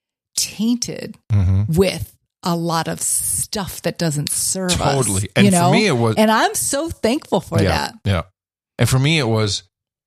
tainted Mm-hmm. with a lot of stuff that doesn't serve us. Totally. And you for know? me, it was- and I'm so thankful for yeah, that. yeah. And for me, it was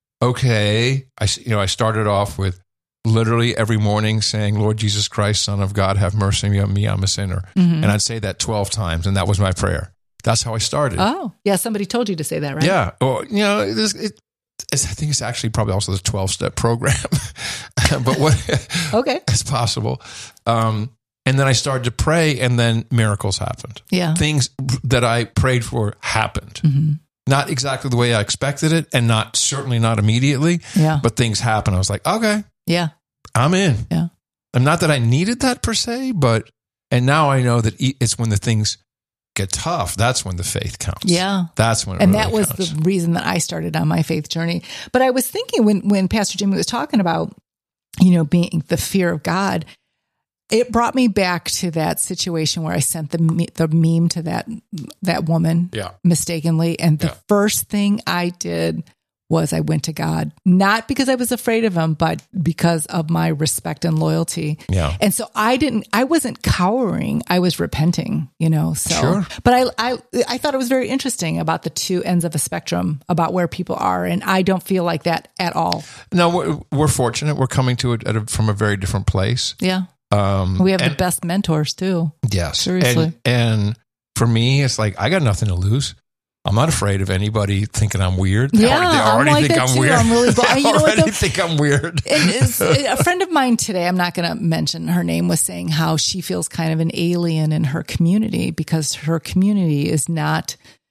okay. I s- you know I started off with literally every morning saying, "Lord Jesus Christ, Son of God, have mercy on me. I'm a sinner," Mhm. and I'd say that twelve times, and that was my prayer. That's how I started. Oh, yeah. Somebody told you to say that, right? Yeah. Or, you know, it, it, it's, I think it's actually probably also the twelve step program, but what Okay. it's possible. Um, and then I started to pray, and then miracles happened. Yeah. Things that I prayed for happened. hmm Not exactly the way I expected it, and not certainly not immediately, Yeah. but things happened. I was like, okay, Yeah. I'm in. Yeah. And not that I needed that per se, but, and now I know that it's when the things get tough, that's when the faith counts. Yeah. That's when it And really that was counts. the reason that I started on my faith journey. But I was thinking when, when Pastor Jimmy was talking about, you know, being the fear of God, it brought me back to that situation where I sent the me- the meme to that that woman Yeah. mistakenly, and the Yeah. first thing I did was I went to God, not because I was afraid of him, but because of my respect and loyalty. Yeah. And so I didn't, I wasn't cowering. I was repenting, you know, so, Sure. but I, I, I thought it was very interesting about the two ends of a spectrum about where people are. And I don't feel like that at all. No, we're, we're fortunate. We're coming to it at a, from a very different place. Yeah. Um, We have and, the best mentors too. Yes. Seriously. And, and for me, it's like, I got nothing to lose. I'm not afraid of anybody thinking I'm weird. They Yeah, already, they I'm already like think that I'm too. weird. I'm really bo- they you know what, already though? think I'm weird. And it's, a friend of mine today, I'm not going to mention her name, was saying how she feels kind of an alien in her community because her community is not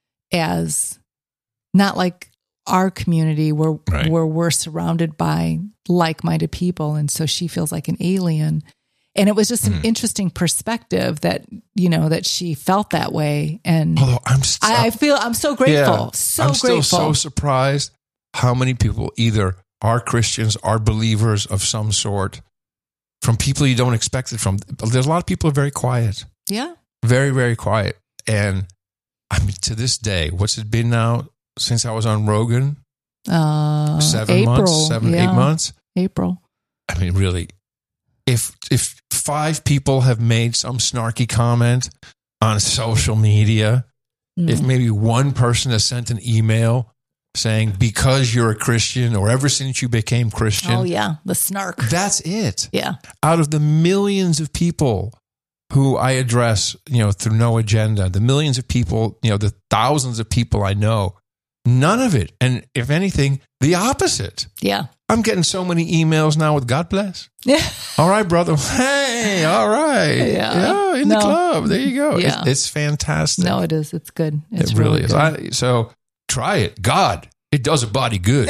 as, not like our community where, Right. where we're surrounded by like-minded people. And so she feels like an alien. And it was just an Mm. interesting perspective that, you know, that she felt that way. And Although I'm, st- I, I feel, I'm so grateful. Yeah, so I'm grateful. still so surprised how many people either are Christians, are believers of some sort, from people you don't expect it from. There's a lot of people who are very quiet, Yeah. very, very quiet. And I mean, to this day, what's it been now since I was on Rogan? Uh, Seven April, months, seven, yeah. eight months. April. I mean, really, if if five people have made some snarky comment on social media, Mm. if maybe one person has sent an email saying, because you're a Christian or ever since you became Christian, Oh, yeah. The snark. that's it. Yeah. Out of the millions of people who I address, you know, through No Agenda, the millions of people, you know, the thousands of people I know, none of it. And if anything, the opposite. Yeah. I'm getting so many emails now with God bless. Yeah. All right, brother. Hey, all right. Yeah. in No. the club. There you go. Yeah. It's, it's fantastic. No, it is. It's good. It's it really, is. good. I, so try it. God, it does a body good.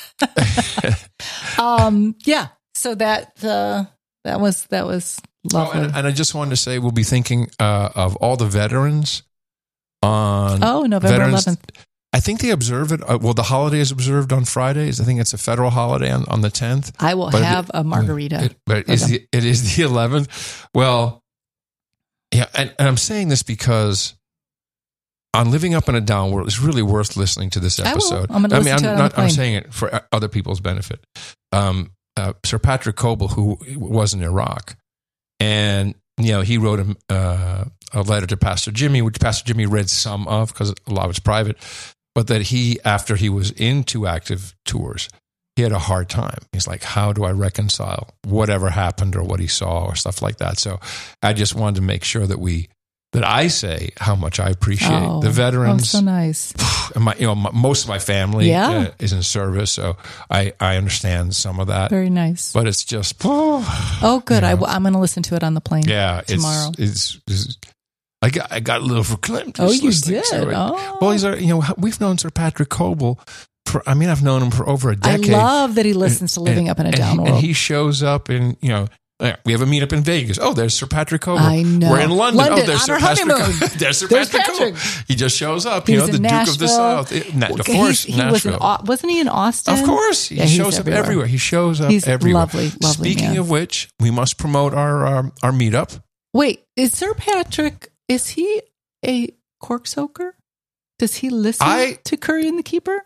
um, yeah. So that, uh, that was, that was Oh, lovely. and, and I just wanted to say, we'll be thinking uh, of all the veterans on Oh, November Veterans- eleventh. I think they observe it. Uh, well, the holiday is observed on Fridays. I think it's a federal holiday on, on the tenth. I will But it- have a margarita. It, but it is, the, it is the eleventh. Well, yeah, and, and I'm saying this because on Living Up in a Down World, it's really worth listening to this I will. episode. I'm gonna I listen mean, to I'm it on the not. I'm plane. saying it for other people's benefit. Um, uh, Sir Patrick Coble, who was in Iraq, and you know, he wrote a, uh, a letter to Pastor Jimmy, which Pastor Jimmy read some of because a lot of it's private. But that he, after he was in two active tours, he had a hard time. He's like, how do I reconcile whatever happened or what he saw or stuff like that? So I just wanted to make sure that we, that I say how much I appreciate Oh, the veterans. Oh, so nice. And my, you know, my, most of my family Yeah. uh, is in service, so I, I understand some of that. Very nice. But it's just, oh, Oh, good. Yeah. I, am going to listen to it on the plane. yeah, tomorrow. It's, it's, it's I got I got a little verklempt. Oh, just you listening did? to it. Oh. Well, he's our, you know, we've known Sir Patrick Coble for, I mean, I've known him for over a I decade. love that he listens to Living And- Up in a and Down he, World. And he shows up in, you know, uh, we have a meetup in Vegas. Oh, there's Sir Patrick Coble. I know. We're in London. London, oh, there's on Sir our Patrick honeymoon. Coble. There's Sir There's Patrick Coble. Patrick. He just shows up, He you know, was the in Duke Nashville. of the South. It- na- of He's- course, he was in, Nashville. Au- wasn't he in Austin? Of course, he Yeah, he's shows up everywhere. everywhere. He shows up He's everywhere. lovely, lovely Speaking man. of which, we must promote our our, our meetup. Wait, is Sir Patrick, is he a cork soaker? Does he listen I- to Curry and the Keeper?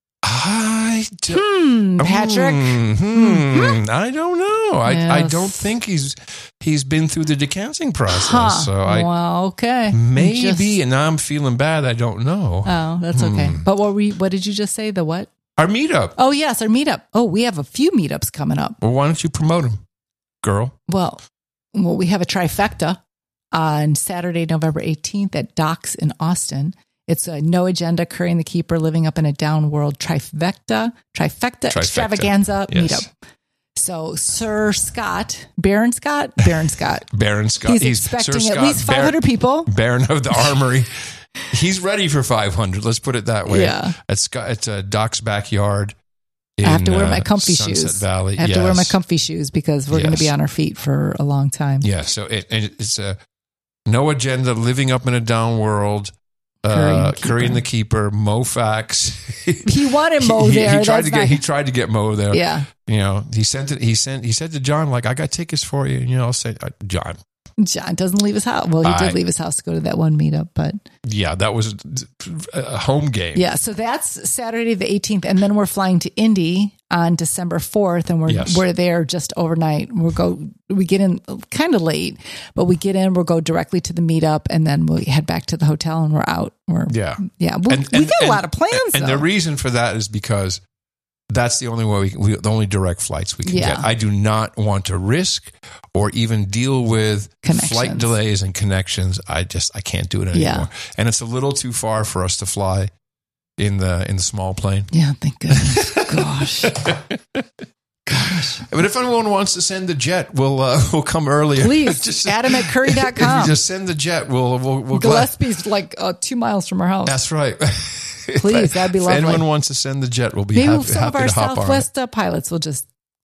I do, Hmm, Patrick. Hmm, hmm, I don't know. I, I Yes. don't think he's he's been through the decanting process. Huh. So I well, okay. maybe, Just- and now I'm feeling bad. I don't know. oh, that's okay. Hmm. But what were you, what did you just say? The what? Our meetup. Oh, yes, our meetup. Oh, we have a few meetups coming up. Well, why don't you promote him, girl? Well, well, we have a trifecta on Saturday, November eighteenth at Docks in Austin. It's a No Agenda, Curry and the Keeper, Living Up in a Down World trifecta, trifecta, Trifecta. extravaganza Yes. meetup. So Sir Scott, Baron Scott, Baron Scott, Baron Scott. he's, Sir expecting at Scott, least five hundred Bar- people. Baron of the Armory. He's ready for five hundred. Let's put it that way. Yeah. At Scott, at uh, Doc's backyard. In, I have to wear my uh, comfy Sunset shoes. Valley. I have yes. to wear my comfy shoes because we're going to be Yes. on our feet for a long time. Yeah, so it, and it's a No Agenda, Living Up in a Down World, Curry uh, and the Curry and the Keeper. Keeper, Mofax. He wanted Mo he, there. He tried That's to get. not- He tried to get Mo there. yeah. You know, he sent it. He sent. He said to John, like, I got tickets for you. And, you know, I'll say, uh, John. John doesn't leave his house. Well, he I- did leave his house to go to that one meetup, but Yeah, that was a home game. yeah. So that's Saturday the eighteenth, and then we're flying to Indy on December fourth, and we're Yes. we're there just overnight. We'll go. We get in kind of late, but we get in. We'll go directly to the meetup, and then we head back to the hotel, and we're out. We're Yeah. yeah. We, And- we and- got a and- lot of plans. And though. the reason for that is because that's the only way we, we the only direct flights we can Yeah. get. I do not want to risk or even deal with Connections. flight delays and connections. I just I can't do it anymore. Yeah. And it's a little too far for us to fly in the in the small plane. yeah, thank goodness. Gosh, gosh. But if anyone wants to send the jet, we'll uh, we'll come earlier. Please, Just- Adam at curry dot If com. you just send the jet, we'll we'll, we'll glad- Gillespie's like uh, two miles from our house. That's right. Please, that'd be if lovely. anyone wants to send the jet, we'll be Maybe happy, some of happy our to hop on it. Southwest uh, pilots will just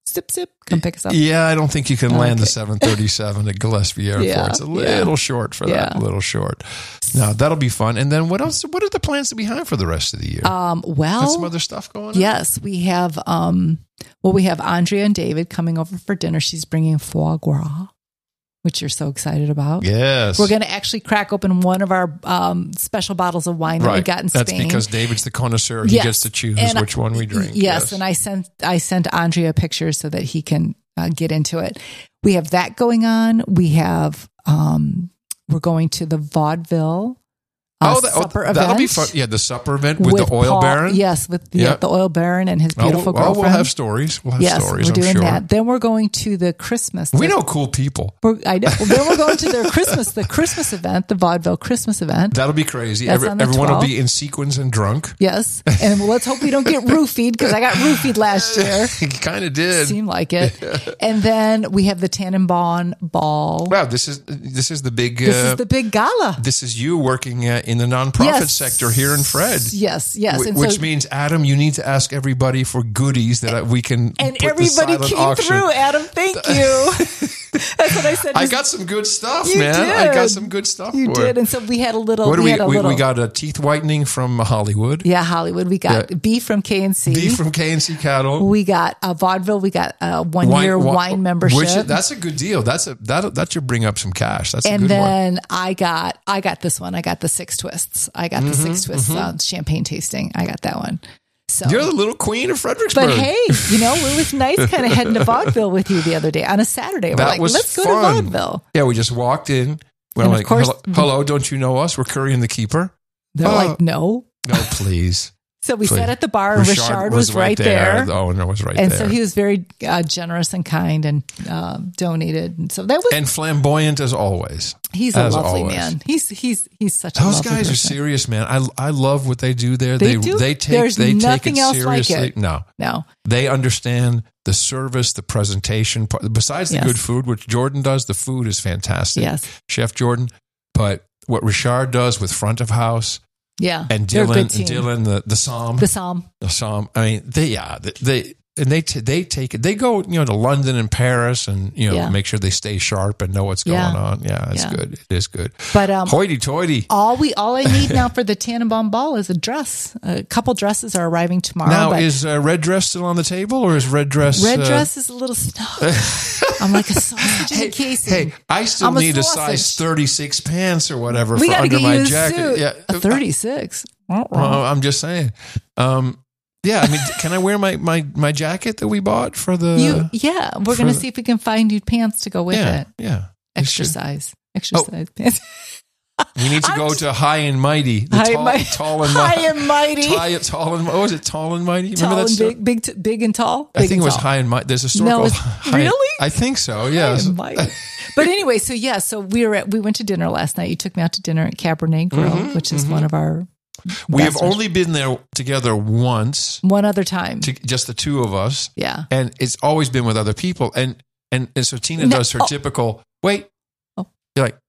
Zip, zip. Come pick us up. Yeah, I don't think you can land Okay. the seven thirty-seven at Gillespie Airport. Yeah, It's a yeah. little short for that. Yeah. A little short. No, that'll be fun. And then what else? What are the plans that we have for the rest of the year? Um, Got well, some other stuff going on? yes, we have, um, well, we have Andrea and David coming over for dinner. She's bringing foie gras, which you're so excited about. Yes. We're going to actually crack open one of our um, special bottles of wine that we Right. got in That's Spain. because David's the connoisseur. He Yes. gets to choose And- which one we drink. Yes, and I sent I sent Andrea pictures so that he can uh, get into it. We have that going on. We have um, we're going to the vaudeville uh, oh, that, oh, supper that'll event. be fun. Yeah, the supper event with, the oil Paul- baron. Yes, with the, Yeah. the oil baron and his Oh, beautiful we'll, oh, girlfriend. we'll have stories. We'll have yes, stories, we're I'm doing sure. that. Then we're going to the Christmas. We the- know cool people. We're, I know. Then we're going to their Christmas, the Christmas event, the vaudeville Christmas event. That'll be crazy. That's Every, on the everyone will twelfth. be in sequins and drunk. Yes, and let's hope we don't get roofied because I got roofied last year. He kind of did. Seemed like it. And then we have the Tannenbaum Ball. Wow, this is this is the big. This uh, is the big gala. this is you working uh, in the nonprofit Yes. sector here in Fred. Yes, yes. Wh- And Which so- means, Adam, you need to ask everybody for goodies that we can. And put the everybody silent came auction. through, Adam. Thank you. That's what I said. I got some good stuff, You man. did. I got some good stuff. You for did. it. And so we had a little. What do we we? had a We, little. we got a teeth whitening from Hollywood. yeah, Hollywood. We got Yeah. beef from K and C. Beef from K and C Cattle. We got a vaudeville. We got a one year wi- wine membership. Which, that's a good deal. That's a that that should bring up some cash. That's a and good one. then I got I got this one. I got the Six Twists. I got the Mm-hmm, Six Twists uh, champagne tasting. I got that one. So You're the little queen of Fredericksburg. But hey, you know, it was nice kind of heading to vaudeville with you the other day on a Saturday. We're that like, was let's go fun. to vaudeville. Yeah, we just walked in. We're And of like, course- hello, hello, don't you know us? We're Curry and the Keeper. They're Oh. like, no. No, please. So we Please. sat at the bar. and Richard was, right there. The owner was right And there. so he was very uh, generous and kind and um, donated. And so that was, and flamboyant as always. he's a as lovely always. man. He's, he's, he's such a Those lovely guys are person. serious, man. I I love what they do there. They They do. they take There's they take nothing it else like seriously. it. No, No. they understand the service, the presentation. part- Besides the Yes. good food, which Jordan does, the food is fantastic. Yes. Chef Jordan. But what Richard does with front of house Yeah. and They're a Dylan, good team. Dylan the the Psalm, The Psalm. the Psalm. I mean, they yeah they. they and they t- they take it. They go, you know, to London and Paris, and you know, Yeah. make sure they stay sharp and know what's Yeah. going on. Yeah, it's Yeah. good. It is good. But um, Hoity-toity. all we all I need now for the Tannenbaum Ball is a dress. A couple dresses are arriving tomorrow. Now, but is uh, red dress still on the table, or is red dress? red uh, dress is a little snug. I'm like a sausage in a casing. Hey, I still I'm a need a sausage. size thirty-six pants or whatever we for got to under get my you a jacket. suit. Yeah, A thirty-six. Well, I'm just saying. Um, yeah, I mean, can I wear my, my, my jacket that we bought for the? You, yeah, we're for going to the- see if we can find you pants to go with yeah, it. yeah. We Extra should- size, extra Oh. size pants. We need to I'm go just- to High and Mighty. The High tall, and mighty. tall and High mighty. and mighty. Tall, tall and what was it? Tall and mighty. Tall Remember that and store? big, big, t- big and tall. I Big think and it was tall. High and Mighty. There's a store No, called it's- High. really? I think so. High Yes. and mighty. But anyway, so yeah, so we were at, we went to dinner last night. You took me out to dinner at Cabernet Grill, Mm-hmm, which is one of our. We have best only been there together once, one other time. to, just the two of us. Yeah. And it's always been with other people. And and, and so Tina No, does her oh. typical, wait, Oh. you're like,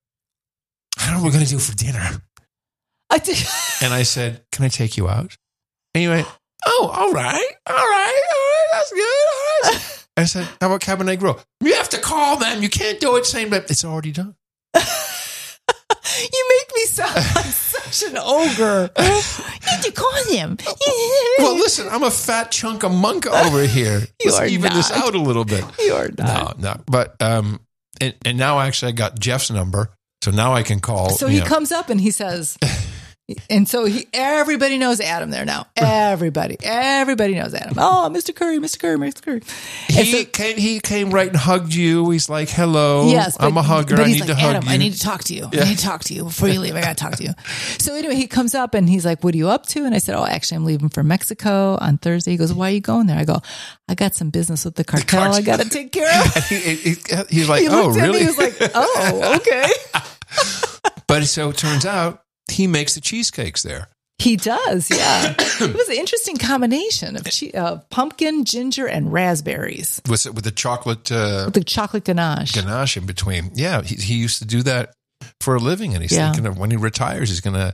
I don't know what we're going to do for dinner. I did. And I said, can I take you out? And you went, oh, all right, all right, all right, that's good. All right. I said, how about Cabernet Grill? You have to call them. You can't do it same, but it's already done. You make me sound like such an ogre. You need to call him. Well, listen, I'm a fat chunk of monk over here. You Let's are even this not. out a little bit. You are No, not. no. But, um, and, and now actually I got Jeff's number. So now I can call. So you he know, comes up and he says, and so he, everybody knows Adam there now. Everybody, everybody knows Adam. Oh, Mister Curry, Mister Curry, Mister Curry. And He so- came, he came right and hugged you. He's like, hello. Yes, but, I'm a hugger. But I he's need like, to hug Adam, you. I need to talk to you. Yeah. I need to talk to you before you leave. I got to talk to you. So anyway, he comes up and he's like, what are you up to? And I said, oh, actually, I'm leaving for Mexico on Thursday. He goes, why are you going there? I go, I got some business with the cartel, cartel. I got to take care of. he, he, he's like, He oh, looked at really? me, he was like, oh, okay. But so it turns out he makes the cheesecakes there. He does, yeah. It was an interesting combination of che- uh, pumpkin, ginger, and raspberries With, with the chocolate uh, with the chocolate ganache. ganache in between. Yeah, he, he used to do that for a living. And he's Yeah. thinking of when he retires, he's going to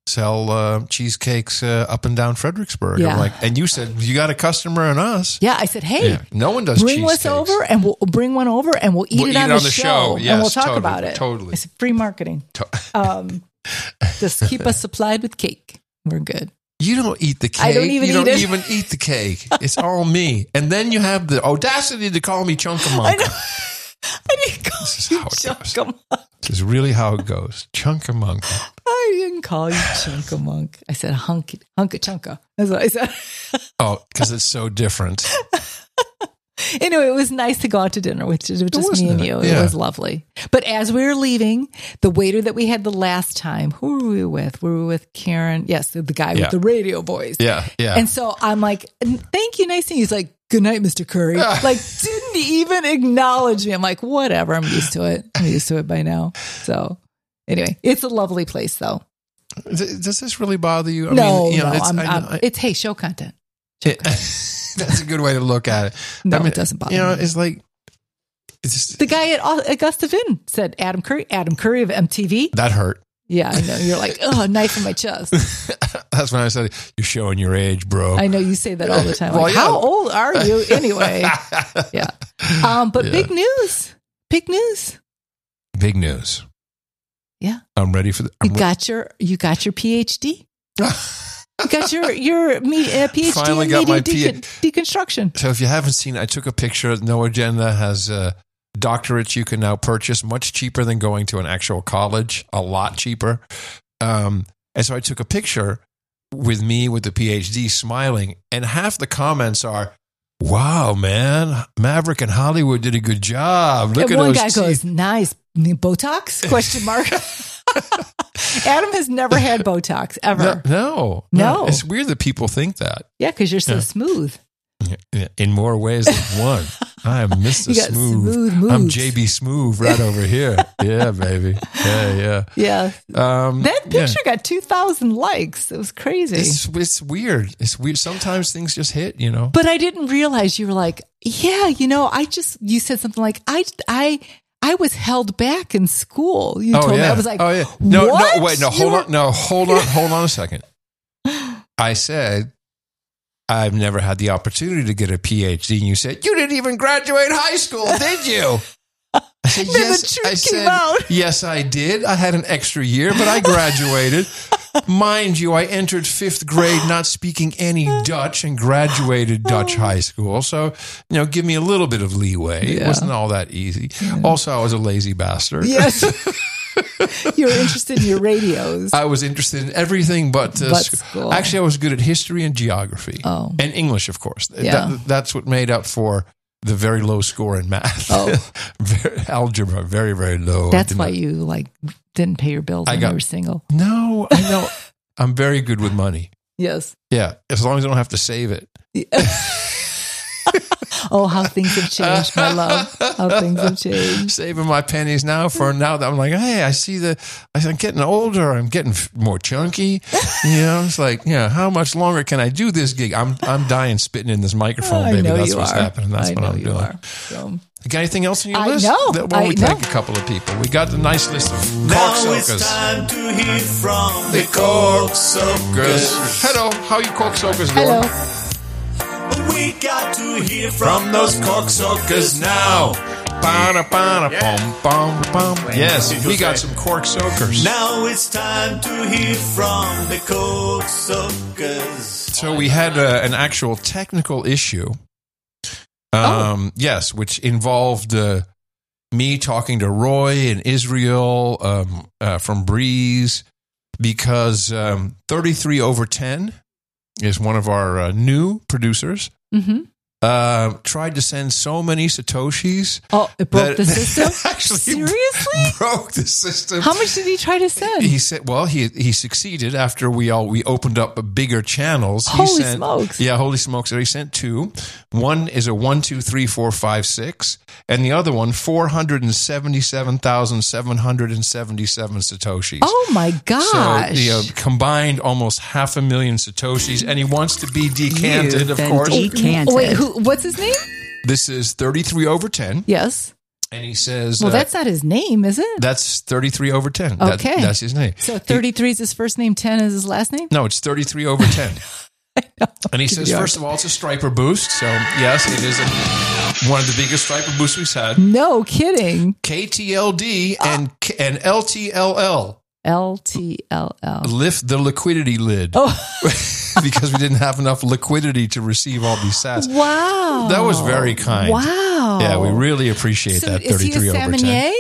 sell uh, cheesecakes uh, up and down Fredericksburg. Yeah. I'm like, and you said you got a customer in us. Yeah, I said, hey, Yeah. No one does bring us cheesecakes. over and we'll bring one over and we'll eat We'll it eat on, it the, on the show, show. and Yes, we'll talk totally, about it. totally. It's free marketing. Um, just keep us supplied with cake. We're good. You don't eat the cake. I don't even you don't eat it. even eat the cake. It's all me. And then you have the audacity to call me I Chunkamunka. know. I didn't call This is you how it goes. Chunkamonk. This is really how it goes. Chunkamunka. I didn't call you Chunkamonk. I said hunky, hunka chunka. That's what I said. Oh, because it's so different. Anyway, it was nice to go out to dinner with just was me and nice. you. It Yeah. was lovely. But as we were leaving, the waiter that we had the last time, who were we with? We were with Karen. Yes, the, the guy Yeah. with the radio voice. Yeah, yeah. And so I'm like, thank you, nice thing. He's like, good night, Mister Curry. Like, didn't even acknowledge me. I'm like, whatever. I'm used to it. I'm used to it by now. So anyway, it's a lovely place though. Th- Does this really bother you? I no, mean, you know, no, it's, I'm, I know- I'm, it's, hey, show content. it- that's a good way to look at it. No, I mean, it doesn't bother You know, me. it's like, it's just, The guy at Au- Augusta Vin said Adam Curry, Adam Curry of M T V. that hurt. Yeah, I know. You're like, oh, a knife in my chest. That's when I said, you're showing your age, bro. I know you say that all the time. Well, Like, yeah. how old are you anyway? Yeah. Um, but Yeah. big news. Big news. Big news. Yeah. I'm ready for the. You I'm got your you got your PhD. You got your your me, uh, PhD Finally in got media my decon- deconstruction. So if you haven't seen, I took a picture. No Agenda has uh, doctorates you can now purchase much cheaper than going to an actual college, a lot cheaper. Um, and so I took a picture with me with the PhD smiling, and half the comments are, "Wow, man, Maverick and Hollywood did a good job. Look And at one those guy teeth." goes, "Nice Botox?" Question mark. Adam has never had Botox ever. No, no, No. It's weird that people think that. Yeah, because you're so Yeah. smooth. In more ways than one. I am Mister You got Smooth. smooth I'm moves. J B Smooth right over here. Yeah, baby. Yeah, Yeah, yeah. Um, that yeah. picture got two thousand likes. It was crazy. It's, it's weird. It's weird. Sometimes things just hit, you know. But I didn't realize you were like, yeah, you know, I just, you said something like, I, I, I was held back in school. You oh, told yeah. me. I was like, oh, yeah. No, what? no, wait, no, You hold were- on. No, hold on. Hold on a second. I said, I've never had the opportunity to get a PhD. And you said, you didn't even graduate high school, did you? I said, Then the yes, truth I came said, out. yes, I did. I had an extra year, but I graduated. Mind you, I entered fifth grade not speaking any Dutch and graduated Dutch high school. So, you know, give me a little bit of leeway. It Yeah. wasn't all that easy. Also, I was a lazy bastard. Yes. You were interested in your radios. I was interested in everything but, uh, But sc- school. Actually, I was good at history and geography. Oh. And English, of course. Yeah. That, that's what made up for the very low score in math. Oh. very, algebra, very, very low. That's I did why not- you like didn't pay your bills I when got- you were single. No, I know. I'm very good with money. Yes. Yeah, as long as I don't have to save it. Oh, how things have changed, my love. How things have changed. Saving my pennies now for now that I'm like, hey, I see the, I'm getting older. I'm getting f- more chunky. You know, it's like, yeah, how much longer can I do this gig? I'm I'm dying spitting in this microphone, I baby. know That's you what's are. happening. That's I what know I'm you doing. are. So. You got anything else on your I list? know. That- Why don't we I thank know. a couple of people? We got a nice list of Now cork it's soakers. time to hear from The the cork soakers. Hello, how you cork soakers doing? Hello. We got to hear from, From those cork soakers now. Ba-da-ba-da-bum-bum-bum. Yes, we got some cork soakers. Now it's time to hear from the cork soakers. So we had uh, an actual technical issue. Um, Yes, which involved uh, me talking to Roy in Israel um, uh, from Breeze because um, thirty-three over ten is one of our uh, new producers. Mm-hmm. Uh, tried to send so many Satoshis. Oh, it broke that- the system? Actually Seriously? broke the system. How much did he try to send? He said, "Well, he he succeeded after we all we opened up bigger channels. He Holy sent, smokes. Yeah, holy smokes! So he sent two. One is a one, two, three, four, five, six, and the other one four hundred and seventy-seven thousand seven hundred and seventy-seven satoshis. Oh my gosh. So, you know, combined almost half a million satoshis, and he wants to be decanted, You've of been course. decanted. Wait, who, what's his name? This is thirty-three over ten. Yes. And he says, Well, uh, that's not his name, is it? that's thirty-three over ten. That- Okay. that's his name. So thirty-three is his first name, ten is his last name? No, it's thirty-three over ten. And he says, you first of all, it's a striper boost. So, yes, it is a, one of the biggest striper boosts we've had. No kidding. K T L D and K- and L T L L. L T L L. Lift the liquidity lid. Oh, Because we didn't have enough liquidity to receive all these sats. wow. That was very kind. Wow. Yeah, we really appreciate so that is he a thirty-three over ten. Salmonier?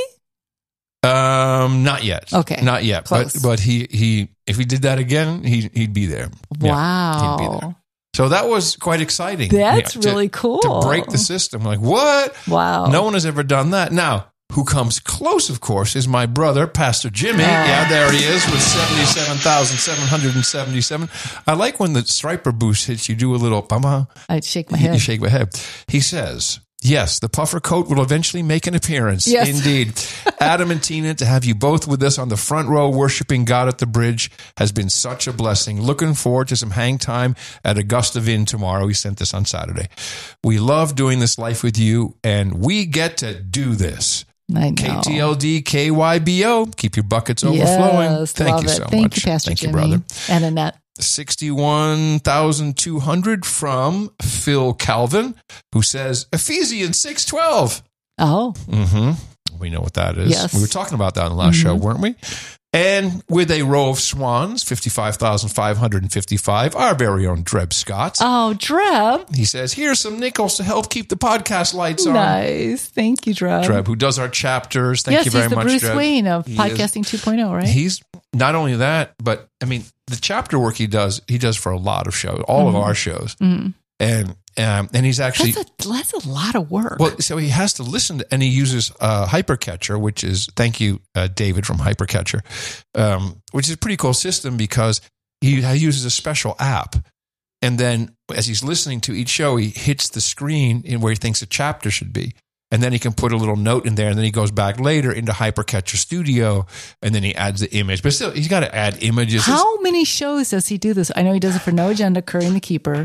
Um, not yet. Okay. Not yet. Close. But but he he if he did that again, he he'd be there. Yeah, Wow. he'd be there. So that was quite exciting. That's Yeah, to- really cool. To break the system. Like, what? Wow. No one has ever done that. Now, who comes close, of course, is my brother, Pastor Jimmy. Oh. Yeah, there he is with seventy-seven thousand seven hundred seventy-seven. I like when the striper boost hits, you do a little, mama. I'd shake my You head. shake my head. He says, yes, the puffer coat will eventually make an appearance. Yes. Indeed. Adam and Tina, to have you both with us on the front row worshiping God at the bridge has been such a blessing. Looking forward to some hang time at Augusta Inn tomorrow. He sent this on Saturday. We love doing this life with you, and we get to do this. I know. K T L D K Y B O. Keep your buckets overflowing. Yes, Thank love you it. so Thank much. you, Pastor Thank Jimmy. you, brother. And Annette. sixty-one thousand two hundred from Phil Calvin, who says Ephesians six twelve. Oh, Mm-hmm. We know what that is. Yes. We were talking about that in the last show, weren't we? And with a row of swans, fifty-five thousand five hundred fifty-five, our very own Dreb Scott. oh, Dreb. He says, here's some nickels to help keep the podcast lights on. Nice. Thank you, Dreb. Dreb, who does our chapters. Thank yes, you very he's the much, Bruce Dreb. Wayne of He is- Podcasting two point oh, right? He's not only that, but I mean, the chapter work he does, he does for a lot of shows, all Mm-hmm. of our shows. And um, and he's actually, that's, a, that's a lot of work. well, so he has to listen to, and he uses uh, Hypercatcher, which is, thank you, uh, David from Hypercatcher, um, which is a pretty cool system because he uses a special app. And then as he's listening to each show, he hits the screen in where he thinks a chapter should be. And then he can put a little note in there, and then he goes back later into Hypercatcher Studio, and then he adds the image. But still, he's got to add images. How many shows does he do this? I know he does it for No Agenda, Curry and the Keeper.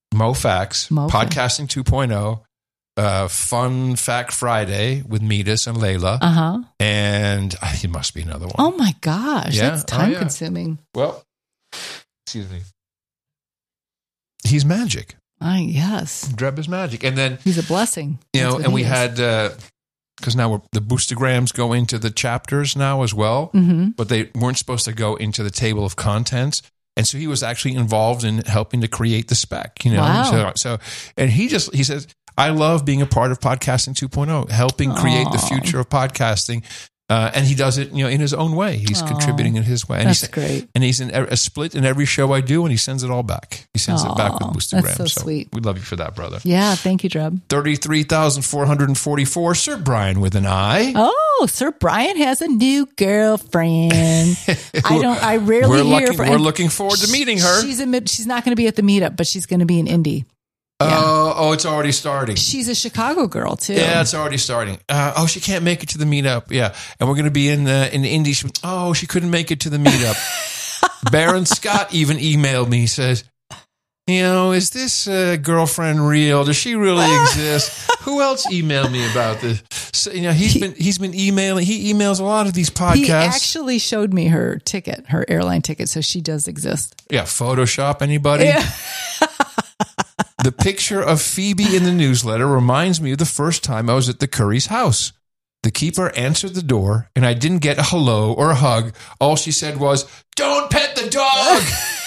MoFax, Mo Podcasting two point oh, uh, Fun Fact Friday with Metis and Layla, Uh huh. and uh, it must be another one. Oh my gosh, Yeah. that's Oh, time yeah. consuming. Well, excuse me. He's magic. I yes, Dreb is magic. And then, he's a blessing. you That's know, what and he we is. had, because now we're, the boostograms go into the chapters now as well, Mhm. but they weren't supposed to go into the table of contents. And so he was actually involved in helping to create the spec, you know. Wow. So, so, and he just, he says, I love being a part of Podcasting two point oh, helping create the Aw. future of podcasting. Uh, and he does it, you know, in his own way. He's Aw. contributing in his way. And That's he's, great. And he's in a split in every show I do, and he sends it all back. He sends it back with Aw, Boostograms. that's so sweet. We love you for that, brother. Yeah, thank you, Dreb. thirty-three thousand four hundred forty-four, Sir Brian with an I. Oh, Sir Brian has a new girlfriend. I don't. I rarely We're, hear looking, from. we're looking forward to meeting her. She's a, she's not going to be at the meetup, but she's going to be in Indy. Oh, oh, it's already starting. She's a Chicago girl too. Yeah, it's already starting. Uh, oh, she can't make it to the meetup. Yeah, and we're going to be in uh, in Indy. She- Oh, she couldn't make it to the meetup. Baron Scott even emailed me. He says, "You know, is this uh, girlfriend real? Does she really exist?" Who else emailed me about this? So, you know, he's been he's been emailing. He emails a lot of these podcasts. He actually showed me her ticket, her airline ticket, so she does exist. yeah, Photoshop anybody? Yeah. The picture of Phoebe in the newsletter reminds me of the first time I was at the Curry's house. The keeper answered the door, and I didn't get a hello or a hug. All she said was, "Don't pet the dog."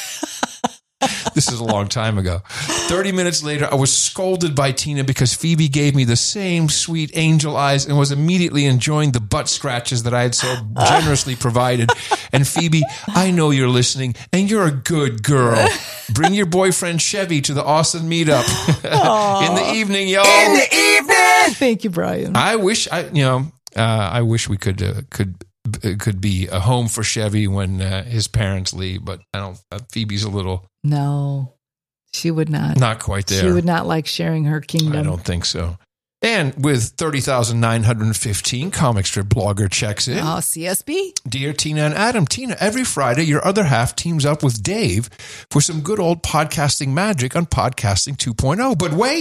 This is a long time ago. thirty minutes later, I was scolded by Tina because Phoebe gave me the same sweet angel eyes and was immediately enjoying the butt scratches that I had so generously provided. And Phoebe, I know you're listening, and you're a good girl. Bring your boyfriend Chevy to the Austin meetup in the evening, y'all. In the evening. Thank you, Brian. I wish I, you know, uh, I wish we could uh, could uh, could be a home for Chevy when uh, his parents leave, but I don't. Uh, Phoebe's a little No, she would not. not quite there. She would not like sharing her kingdom. I don't think so. And with thirty thousand nine hundred fifteen, Comic Strip Blogger checks in. Oh, C S B? Dear Tina and Adam, Tina, every Friday, your other half teams up with Dave for some good old podcasting magic on Podcasting two point oh. But wait,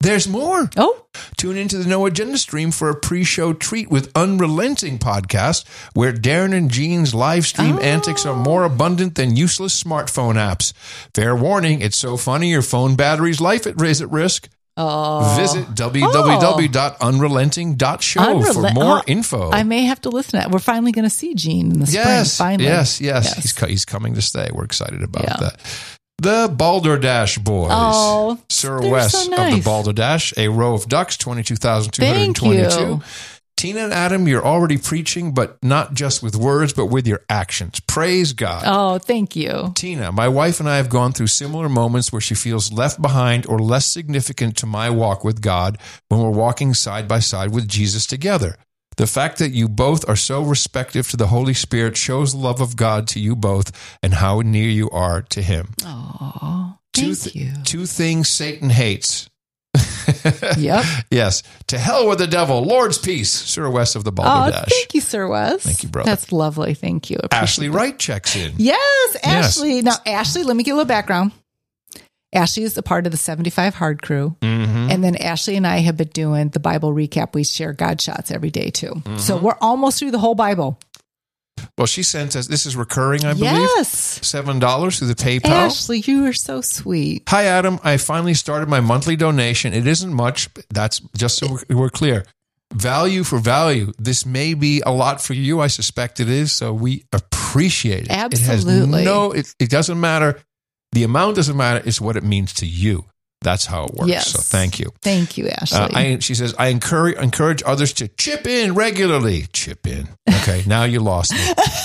There's more. Oh, Tune into the No Agenda stream for a pre-show treat with Unrelenting podcast, where Darren and Jean's live stream Oh. antics are more abundant than useless smartphone apps. Fair warning, it's so funny your phone battery's life is at risk. oh. Visit w w w dot unrelenting dot show for Unrelen- more oh, info. I may have to listen to that. We're finally going to see Gene in the yes, spring. Finally. yes, yes, Yes. He's co- he's coming to stay. We're excited about Yeah. that. The Balderdash Boys. Oh, Sir they're Wes so of the nice. Balderdash, a row of ducks, twenty-two thousand two hundred twenty-two. Thank you. Tina and Adam, you're already preaching, but not just with words, but with your actions. Praise God. Oh, thank you. Tina, my wife and I have gone through similar moments where she feels left behind or less significant to my walk with God when we're walking side by side with Jesus together. The fact that you both are so respective to the Holy Spirit shows the love of God to you both and how near you are to Him. Oh, Two thank th- you. Two things Satan hates. Yep. Yes. To hell with the devil. Lord's peace. Sir Wes of the Oh, Balderdash. thank you, Sir Wes. Thank you, brother. That's lovely. Thank you. Appreciate Ashley that. Wright checks in. Yes, Yes. Ashley. Now, Ashley, let me give a little background. Ashley is a part of the seventy-five Hard Crew. Mm-hmm. And then Ashley and I have been doing the Bible recap. We share God shots every day, too. Mm-hmm. So we're almost through the whole Bible. Well, she sent us, this is recurring, I believe. Yes. seven dollars through the PayPal. Ashley, you are so sweet. Hi, Adam. I finally started my monthly donation. It isn't much. But that's just so we're, we're clear. Value for value. This may be a lot for you. I suspect it is. So we appreciate it. Absolutely. It has no, it, it doesn't matter. The amount doesn't matter. It's what it means to you. That's how it works. Yes. So thank you. Thank you, Ashley. Uh, I, she says, I encourage encourage others to chip in regularly. Chip in. Okay, now you lost me.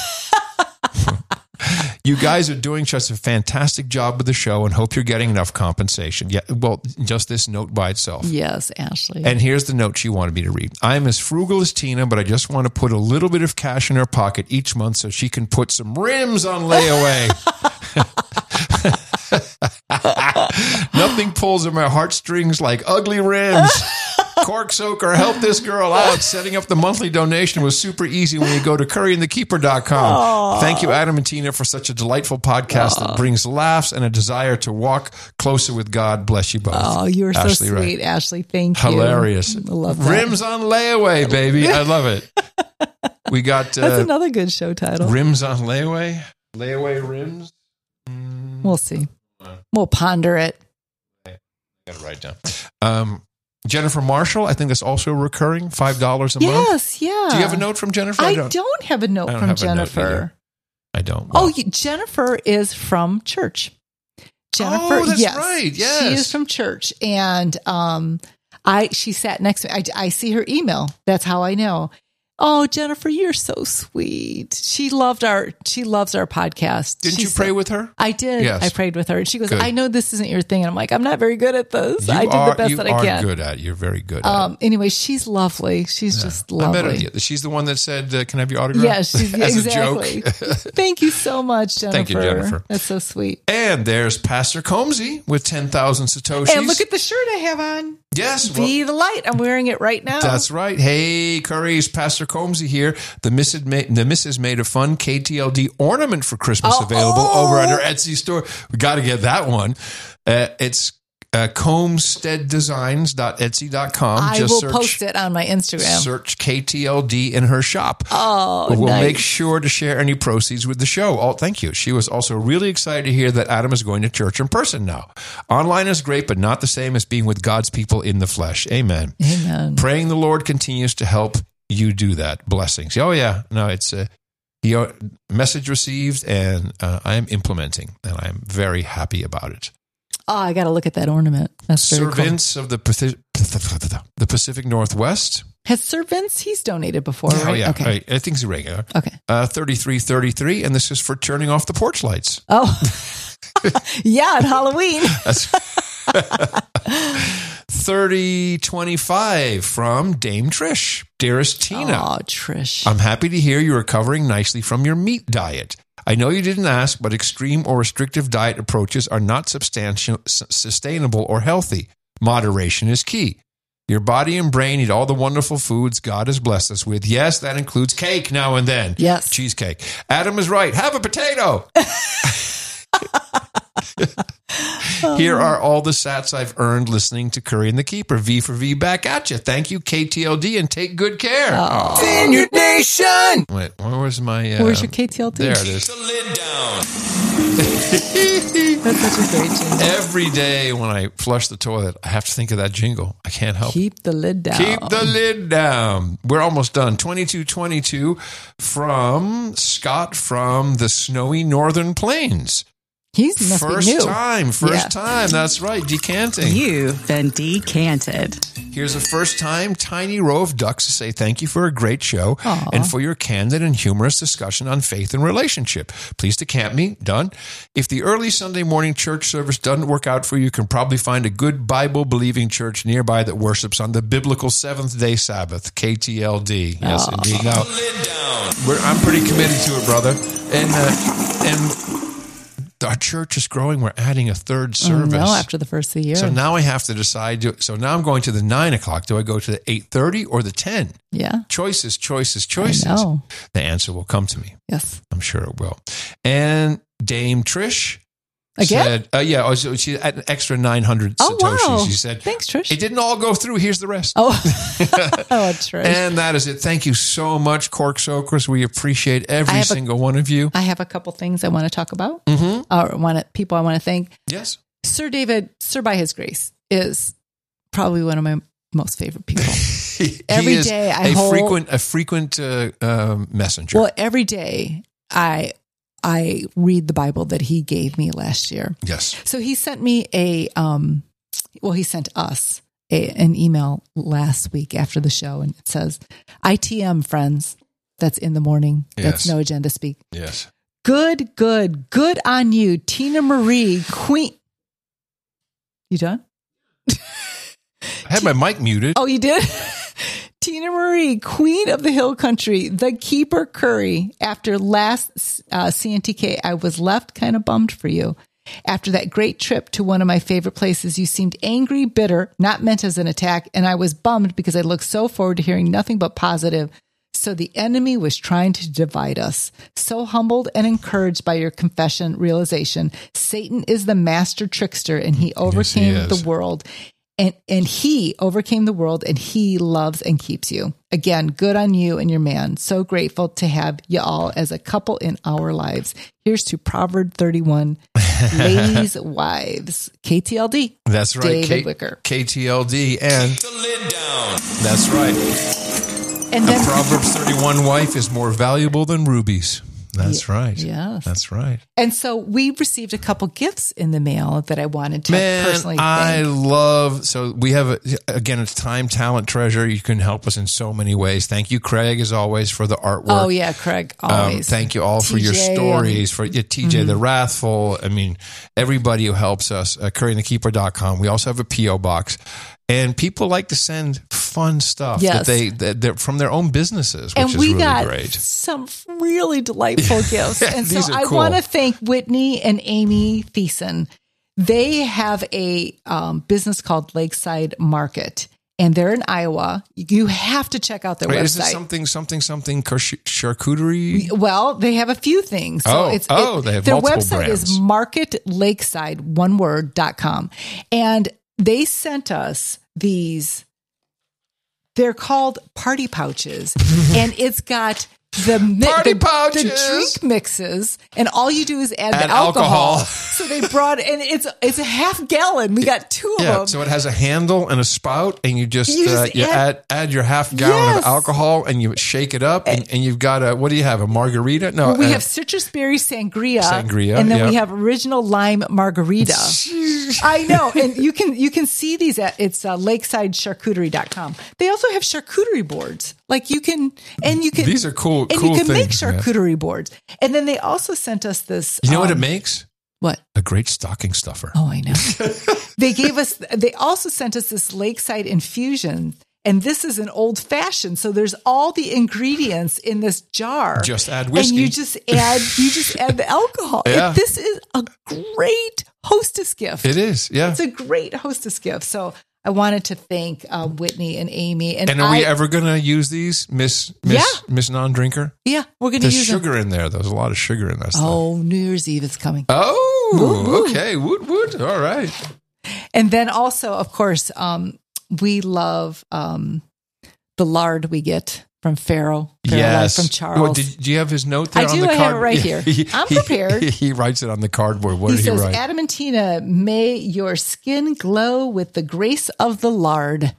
You guys are doing such a fantastic job with the show and hope you're getting enough compensation. Yeah, well, just this note by itself. yes, Ashley. And here's the note she wanted me to read. I am as frugal as Tina, but I just want to put a little bit of cash in her pocket each month so she can put some rims on layaway. Nothing pulls at my heartstrings like ugly rims. Cork Soaker, help this girl out. Setting up the monthly donation was super easy when you go to curry and the keeper dot com. Thank you, Adam and Tina, for such a delightful podcast Aww. that brings laughs and a desire to walk closer with God. Bless you both. oh, you're so Ashley sweet, Wright. Ashley. Thank you. Hilarious. I love that. Rims on layaway, baby. I love it. We got That's uh, another good show title. rims on layaway. Layaway rims. We'll see. We'll ponder it. Got to write down. Um, Jennifer Marshall, I think that's also recurring, five dollars a month. Yes, yeah. Do you have a note from Jennifer? I don't, have a note I don't from have a note Jennifer. either. I don't. Oh, Well, you- Jennifer is from church. Jennifer, Oh, that's yes, right, yes. she is from church, and um, I she sat next to me. I, I see her email. That's how I know. Oh, Jennifer, you're so sweet. She loved our she loves our podcast. didn't She you said- pray with her? I did. Yes. I prayed with her, and she goes, Good. "I know this isn't your thing," and I'm like, "I'm not very good at this. You I did are, the best you that are I can." good at it. You're very good at Um. Anyway, she's lovely. She's it. just I met her. lovely. She's the one that said, uh, "Can I have your autograph?" Yes, she's, As exactly. a joke. Thank you so much, Jennifer. Thank you, Jennifer. That's so sweet. And there's Pastor Combsy with ten thousand satoshis. And look at the shirt I have on. yes, well, Be the light. I'm wearing it right now. that's right. Hey, Curry's Pastor Combsy here. The Missus Ma- the Missus Made a Fun K T L D ornament for Christmas Oh, available oh. over at our Etsy store. We got to get that one. Uh, it's uh, comstead designs dot etsy dot com. I Just will search, post it on my Instagram. Search K T L D in her shop. Oh, We'll nice. make sure to share any proceeds with the show. Oh, thank you. She was also really excited to hear that Adam is going to church in person now. Online is great, but not the same as being with God's people in the flesh. Amen. Amen. Praying the Lord continues to help you do that. Blessings. Oh, yeah. No, it's a he, uh, message received, and uh, I am implementing, and I'm very happy about it. Oh, I got to look at that ornament. That's very cool. Servants of the Pacific, the Pacific Northwest. Has Sir Vince, he's donated before, Oh, right? yeah. Okay. Right. I think it's regular. Okay. Uh, thirty-three thirty-three, and this is for turning off the porch lights. Oh, yeah, at Halloween. That's thirty twenty-five from Dame Trish. Dearest Tina, Oh, Trish. I'm happy to hear you're recovering nicely from your meat diet. I know you didn't ask, but extreme or restrictive diet approaches are not substantial, s- sustainable or healthy. Moderation is key. Your body and brain need all the wonderful foods God has blessed us with. Yes, that includes cake now and then. Yes. Cheesecake. Adam is right. Have a potato. Here are all the sats I've earned listening to Curry and the Keeper. V for V, back at you. Thank you, K T L D, and take good care. Oh. Vineyard Nation! Wait, where was my... Uh, Where's your K T L D? There it is. The lid down. That's such a great jingle. Every day when I flush the toilet, I have to think of that jingle. I can't help it. Keep the lid down. Keep the lid down. We're almost done. twenty-two twenty-two from Scott from the snowy northern plains. He's must First be new. time. First Yeah. time. That's right. Decanting. You've been decanted. Here's a first time tiny row of ducks to say thank you for a great show Aw. and for your candid and humorous discussion on faith and relationship. Please decant me. Done. If the early Sunday morning church service doesn't work out for you, you can probably find a good Bible-believing church nearby that worships on the biblical seventh-day Sabbath, K T L D. Yes, indeed. Now, Lid down. we're, I'm pretty committed to it, brother. And uh, and our church is growing. We're adding a third service. No, after the first of the year. So now I have to decide. Do, so now I'm going to the nine o'clock. Do I go to the eight thirty or the ten? yeah. Choices, choices, choices. I know. The answer will come to me. Yes. I'm sure it will. And Dame Trish Again? said, uh, "Yeah, oh, so she had an extra nine hundred Oh, satoshis." wow. She said, Thanks, Trish. "It didn't all go through. Here's the rest." Oh, oh, Trish. And that is it. Thank you so much, Cork Soakers. We appreciate I every have a- single one of you. I have a couple things I want to talk about. Mm-hmm. Or want to, people I want to thank. Yes. Sir David, Sir by His Grace, is probably one of my most favorite people. He Every is day I a hold- frequent a frequent uh, um, messenger. Well, every day I I read the Bible that he gave me last year. Yes. So he sent me a, um, well, he sent us a, an email last week after the show, and it says, I T M friends, that's in the morning. That's Yes. No Agenda Speak. Yes. Good, good, good on you, Tina Marie, Queen. You done? I had my mic muted. Oh, you did? Tina Marie, Queen of the Hill Country, the Keeper Curry. After last uh, C N T K, I was left kind of bummed for you. After that great trip to one of my favorite places, you seemed angry, bitter, not meant as an attack, and I was bummed because I looked so forward to hearing nothing but positive. So the enemy was trying to divide us. So humbled and encouraged by your confession realization, Satan is the master trickster, and he overcame is. the world. And and he overcame the world, and he loves and keeps you. Again, good on you and your man. So grateful to have you all as a couple in our lives. Here's to Proverb thirty-one, ladies' wives. K T L D. That's right. David K- Wicker. K T L D. And The lid down. that's right. And A then Proverbs thirty-one wife is more valuable than rubies. That's Ye- right. yes. That's right. And so we received a couple gifts in the mail that I wanted to Man, personally I thank. love, so we have, a, again, it's time, talent, treasure. You can help us in so many ways. Thank you, Craig, as always, for the artwork. Oh, yeah, Craig, Um, always. thank you all for your T J, stories, for yeah, T J the Wrathful. I mean, everybody who helps us, uh, curry and the keeper dot com. We also have a P O box. And people like to send fun stuff Yes. that they that they're from their own businesses, which and is we really got great. some really delightful gifts. And so These are I cool. want to thank Whitney and Amy Thiessen. They have a um, business called Lakeside Market, and they're in Iowa. You have to check out their Wait, is this website. something something something char- charcuterie? Well, they have a few things. So Oh, it's oh, it- they have their multiple website brands. is market lakeside one word dot com. And they sent us these, they're called party pouches. And it's got the, mi- Party the, pouches! the drink mixes, and all you do is add, Add the alcohol. alcohol. So they brought, and it's it's a half gallon. We got two of Yeah, them. so it has a handle and a spout, and you just, You just uh, you add- add, add your half gallon Yes. of alcohol, and you shake it up, and, and you've got a, what do you have, a margarita? No, we uh, have citrus berry sangria, Sangria, and then yeah. we have original lime margarita. I know, and you can you can see these at it's uh, lakeside charcuterie dot com. They also have charcuterie boards, like you can and you can. These are cool- and cool you can make things, man. charcuterie boards. And then they also sent us this. You know what it um, makes? What? A great stocking stuffer. Oh, I know. They gave us. They also sent us this Lakeside infusion. And this is an old fashioned, so there's all the ingredients in this jar. Just add whiskey. and you just add you just add the alcohol. Yeah. It- this is a great hostess gift. It is, yeah. It's a great hostess gift. So I wanted to thank uh, Whitney and Amy. And, And are I, we ever going to use these, Miss Miss Yeah. Miss Non-Drinker? Yeah, we're going to There's use them. sugar in there. There's a lot of sugar in that stuff. Oh, New Year's Eve is coming. Oh, Ooh, okay. Woot, woot. All right. And then also, of course, um, we love um, the lard we get from Pharaoh. Pharaoh Yes. Life from Charles. Well, did, do you have his note there I on do. the I card? have it right Yeah, here. he- I'm he- prepared. He, writes it on the cardboard. What he did says, he write? Adam and Tina, may your skin glow with the grace of the lard.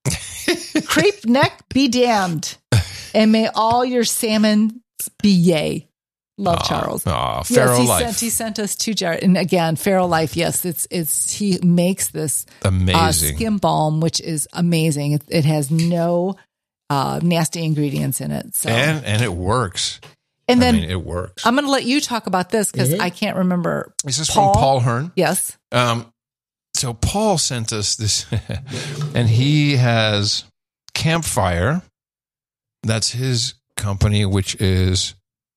Crepe neck be damned. And may all your salmon be yay. Love Charles. Aw, Yes, Pharaoh he Life. sent he sent us two jars. And again, Pharaoh Life, yes, it's it's he makes this uh, Amazing. skin balm, which is amazing. It, it has no uh, nasty ingredients in it. So and and it works. and then I mean, it works. I'm going to let you talk about this because I can't remember. This is Paul? from Paul Hearn. Yes. Um, so Paul sent us this, and he has Campfire. That's his company, which is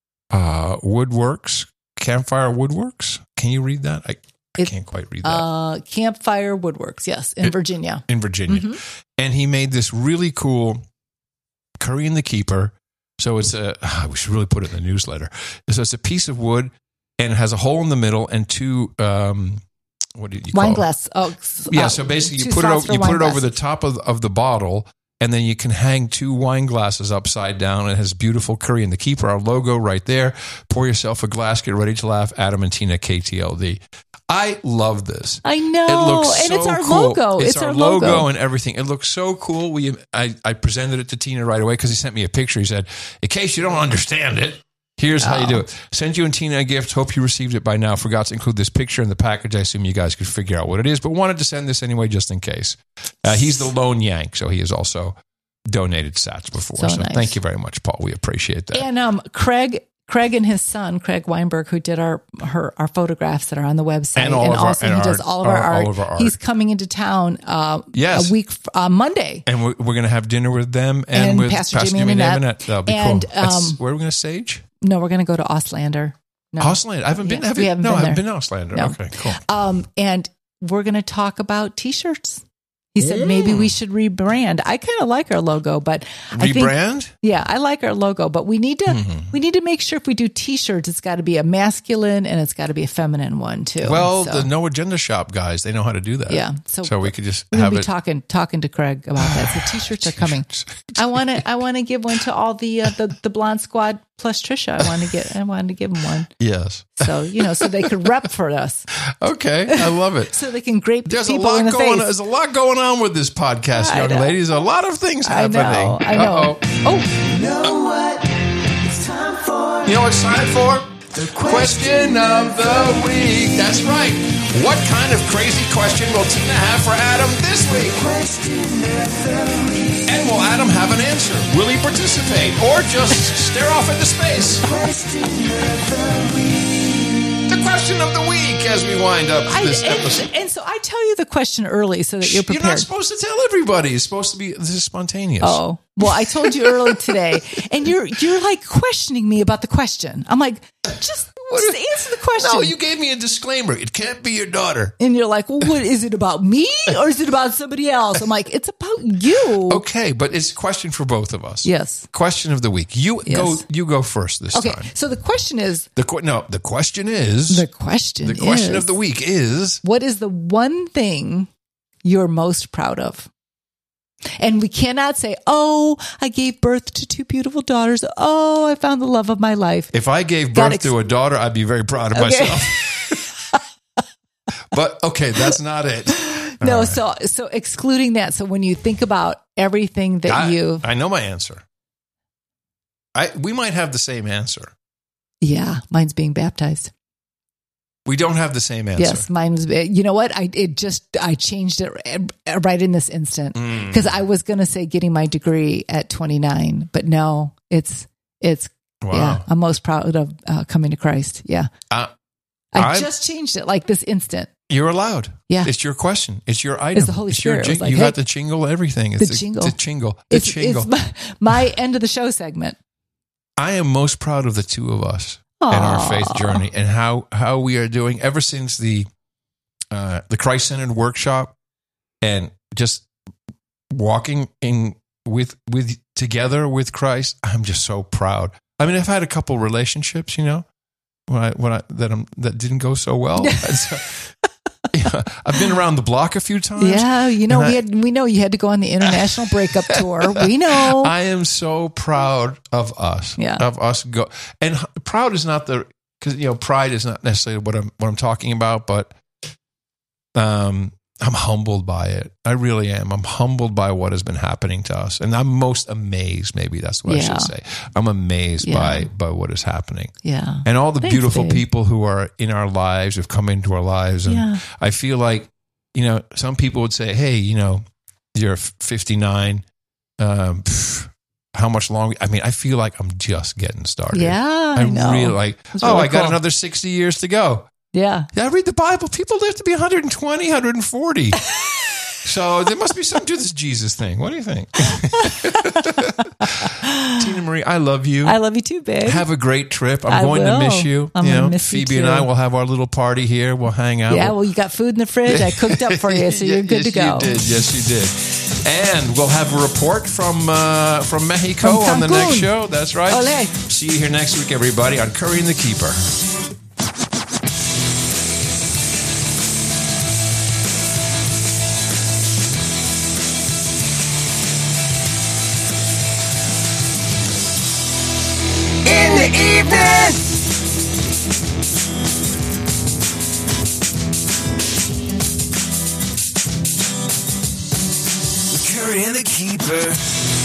uh, Woodworks. Campfire Woodworks. Can you read that? I, I It- can't quite read that. Uh, Campfire Woodworks, yes, in It- Virginia. in Virginia. Mhm. And he made this really cool Curry in the Keeper. So it's a, we should really put it in the newsletter. So it's a piece of wood and it has a hole in the middle and two, um, what did you call Wine it? glass. Oh, s- Yeah. uh, So basically two you put it slots over, for you wine put it over glass. the top of, of the bottle and then you can hang two wine glasses upside down. It has beautiful Curry in the Keeper, our logo right there. Pour yourself a glass, get ready to laugh. Adam and Tina, K T L D. I love this. I know. It looks and so it's our cool. logo. It's, It's, our, our logo. logo. and everything. It looks so cool. We, I, I presented it to Tina right away because he sent me a picture. He said, in case you don't understand it, here's how you do it. Send you and Tina a gift. Hope you received it by now. Forgot to include this picture in the package. I assume you guys could figure out what it is, but wanted to send this anyway just in case. Uh, he's the lone Yank, so he has also donated sats before. So So, nice. thank you very much, Paul. We appreciate that. And um, Craig, Craig and his son, Craig Weinberg, who did our her, our photographs that are on the website, And all of our- also and he our does art- all of our, our- art. all of our art. He's coming into town uh, Yes. a week uh, Monday. And we're, we're going to have dinner with them and, And with Pastor Pastor, Jimmy Jimmy and and Annette. Annette. That'll be And, cool. That's- um, where are we going to stage? No, we're going to go to Ostlander. No. Ausland. I haven't been. Yeah, Have we you? haven't no, been I haven't there. been to Auslander. No. Okay, cool. Um, and we're going to talk about T-shirts. He said maybe we should rebrand. I kind of like our logo, but I think, Rebrand? yeah, I like our logo, but we need to Mm-hmm. we need to make sure if we do T-shirts, it's got to be a masculine and it's got to be a feminine one too. Well, So, the No Agenda Shop guys, they know how to do that. yeah, so, So we could just we're gonna have be it. talking talking to Craig about that. So T-shirts are coming. I want to I want to give one to all the uh, the the Blonde Squad plus Trisha. I want to get I wanted to give them one. Yes. So you know, so they could rep for us, Okay, I love it. so they can grape There's a people in lot the going. face. There's a lot going on with this podcast, I young know. ladies. A lot of things I happening. know, I know. Uh-oh. Oh, You know what? It's time for You know what it's time for? the Question of the week. That's right. What kind of crazy question will Tina have for Adam this week? question of the week. And will Adam have an answer? Will he participate or just stare off into space? Question of the week. The question of the week as we wind up I, this and, episode. and so I tell you the question early so that you're You're prepared. not supposed to tell everybody. It's supposed to be this is spontaneous. Oh, well, I told you early today, and you're you're like questioning me about the question. I'm like, just, just answer the question. No, you gave me a disclaimer. It can't be your daughter. and you're like, well, what is it about me or is it about somebody else? I'm like, it's about you. Okay, but it's a question for both of us. Yes. Question of the week. You Yes. go. You go first this Okay. time. So the question is, The qu- no. The question is the question. the question is, of the week is what is the one thing you're most proud of? And we cannot say, oh, I gave birth to two beautiful daughters. Oh, I found the love of my life. if I gave Got birth ex- to a daughter, I'd be very proud of Okay. myself. But okay, that's not it. No, so so excluding that. So when you think about everything that I, you, I know my answer. I we might have the same answer. yeah, mine's being baptized. We don't have the same answer. Yes, mine was. You know what? I it just I changed it right in this instant Mm. because I was going to say getting my degree at twenty-nine, but no, it's it's Wow. yeah. I'm most proud of uh, coming to Christ. Yeah, Uh, I I'm- just changed it like this instant. You're allowed. Yeah. It's your question. It's your item. the Holy It's your Spirit. It was jing- like, you hey, got the jingle, everything. It's the a- jingle. The jingle. The It's, jingle. it's my, my end of the show segment. I am most proud of the two of us and our faith Aw. journey and how, how we are doing ever since the uh, the Christ Centered workshop and just walking in with with together with Christ. I'm just so proud. I mean, I've had a couple relationships, you know, when I, when I, that I'm, that didn't go so well. So, yeah, I've been around the block a few times. Yeah, you know, we I, had we know you had to go on the international breakup tour. We know. I am so proud of us. Yeah. Of us go and proud is not the because you know pride is not necessarily what I'm what I'm talking about, but um, I'm humbled by it. I really am. I'm humbled by what has been happening to us, and I'm most amazed. Maybe that's what Yeah. I should say. I'm amazed Yeah. by by what is happening. Yeah. And all the Thanks, beautiful babe. people who are in our lives, who've come into our lives. And Yeah. I feel like, you know, some people would say, hey, you know, you're fifty-nine. Um, pff, how much longer? I mean, I feel like I'm just getting started. Yeah, I, I know. really like, That's oh, really I got cool. another sixty years to go. Yeah. Yeah, I read the Bible. People live to be one hundred twenty, one hundred forty. So there must be something to this Jesus thing. What do you think? Tina Marie, I love you. I love you too, babe. Have a great trip. I'm I going will. to miss you. I'm you gonna know, miss you Phoebe and I too. will have our little party here. We'll hang out. yeah, We'll- well, you got food in the fridge. I cooked up for you, so you're good yes, to go. You did. Yes, you did. And we'll have a report from uh, from Mexico From on the next Cancun. show. That's right. Ole. See you here next week, everybody, on Curry and the Keeper. In the evening. Curry and the Keeper.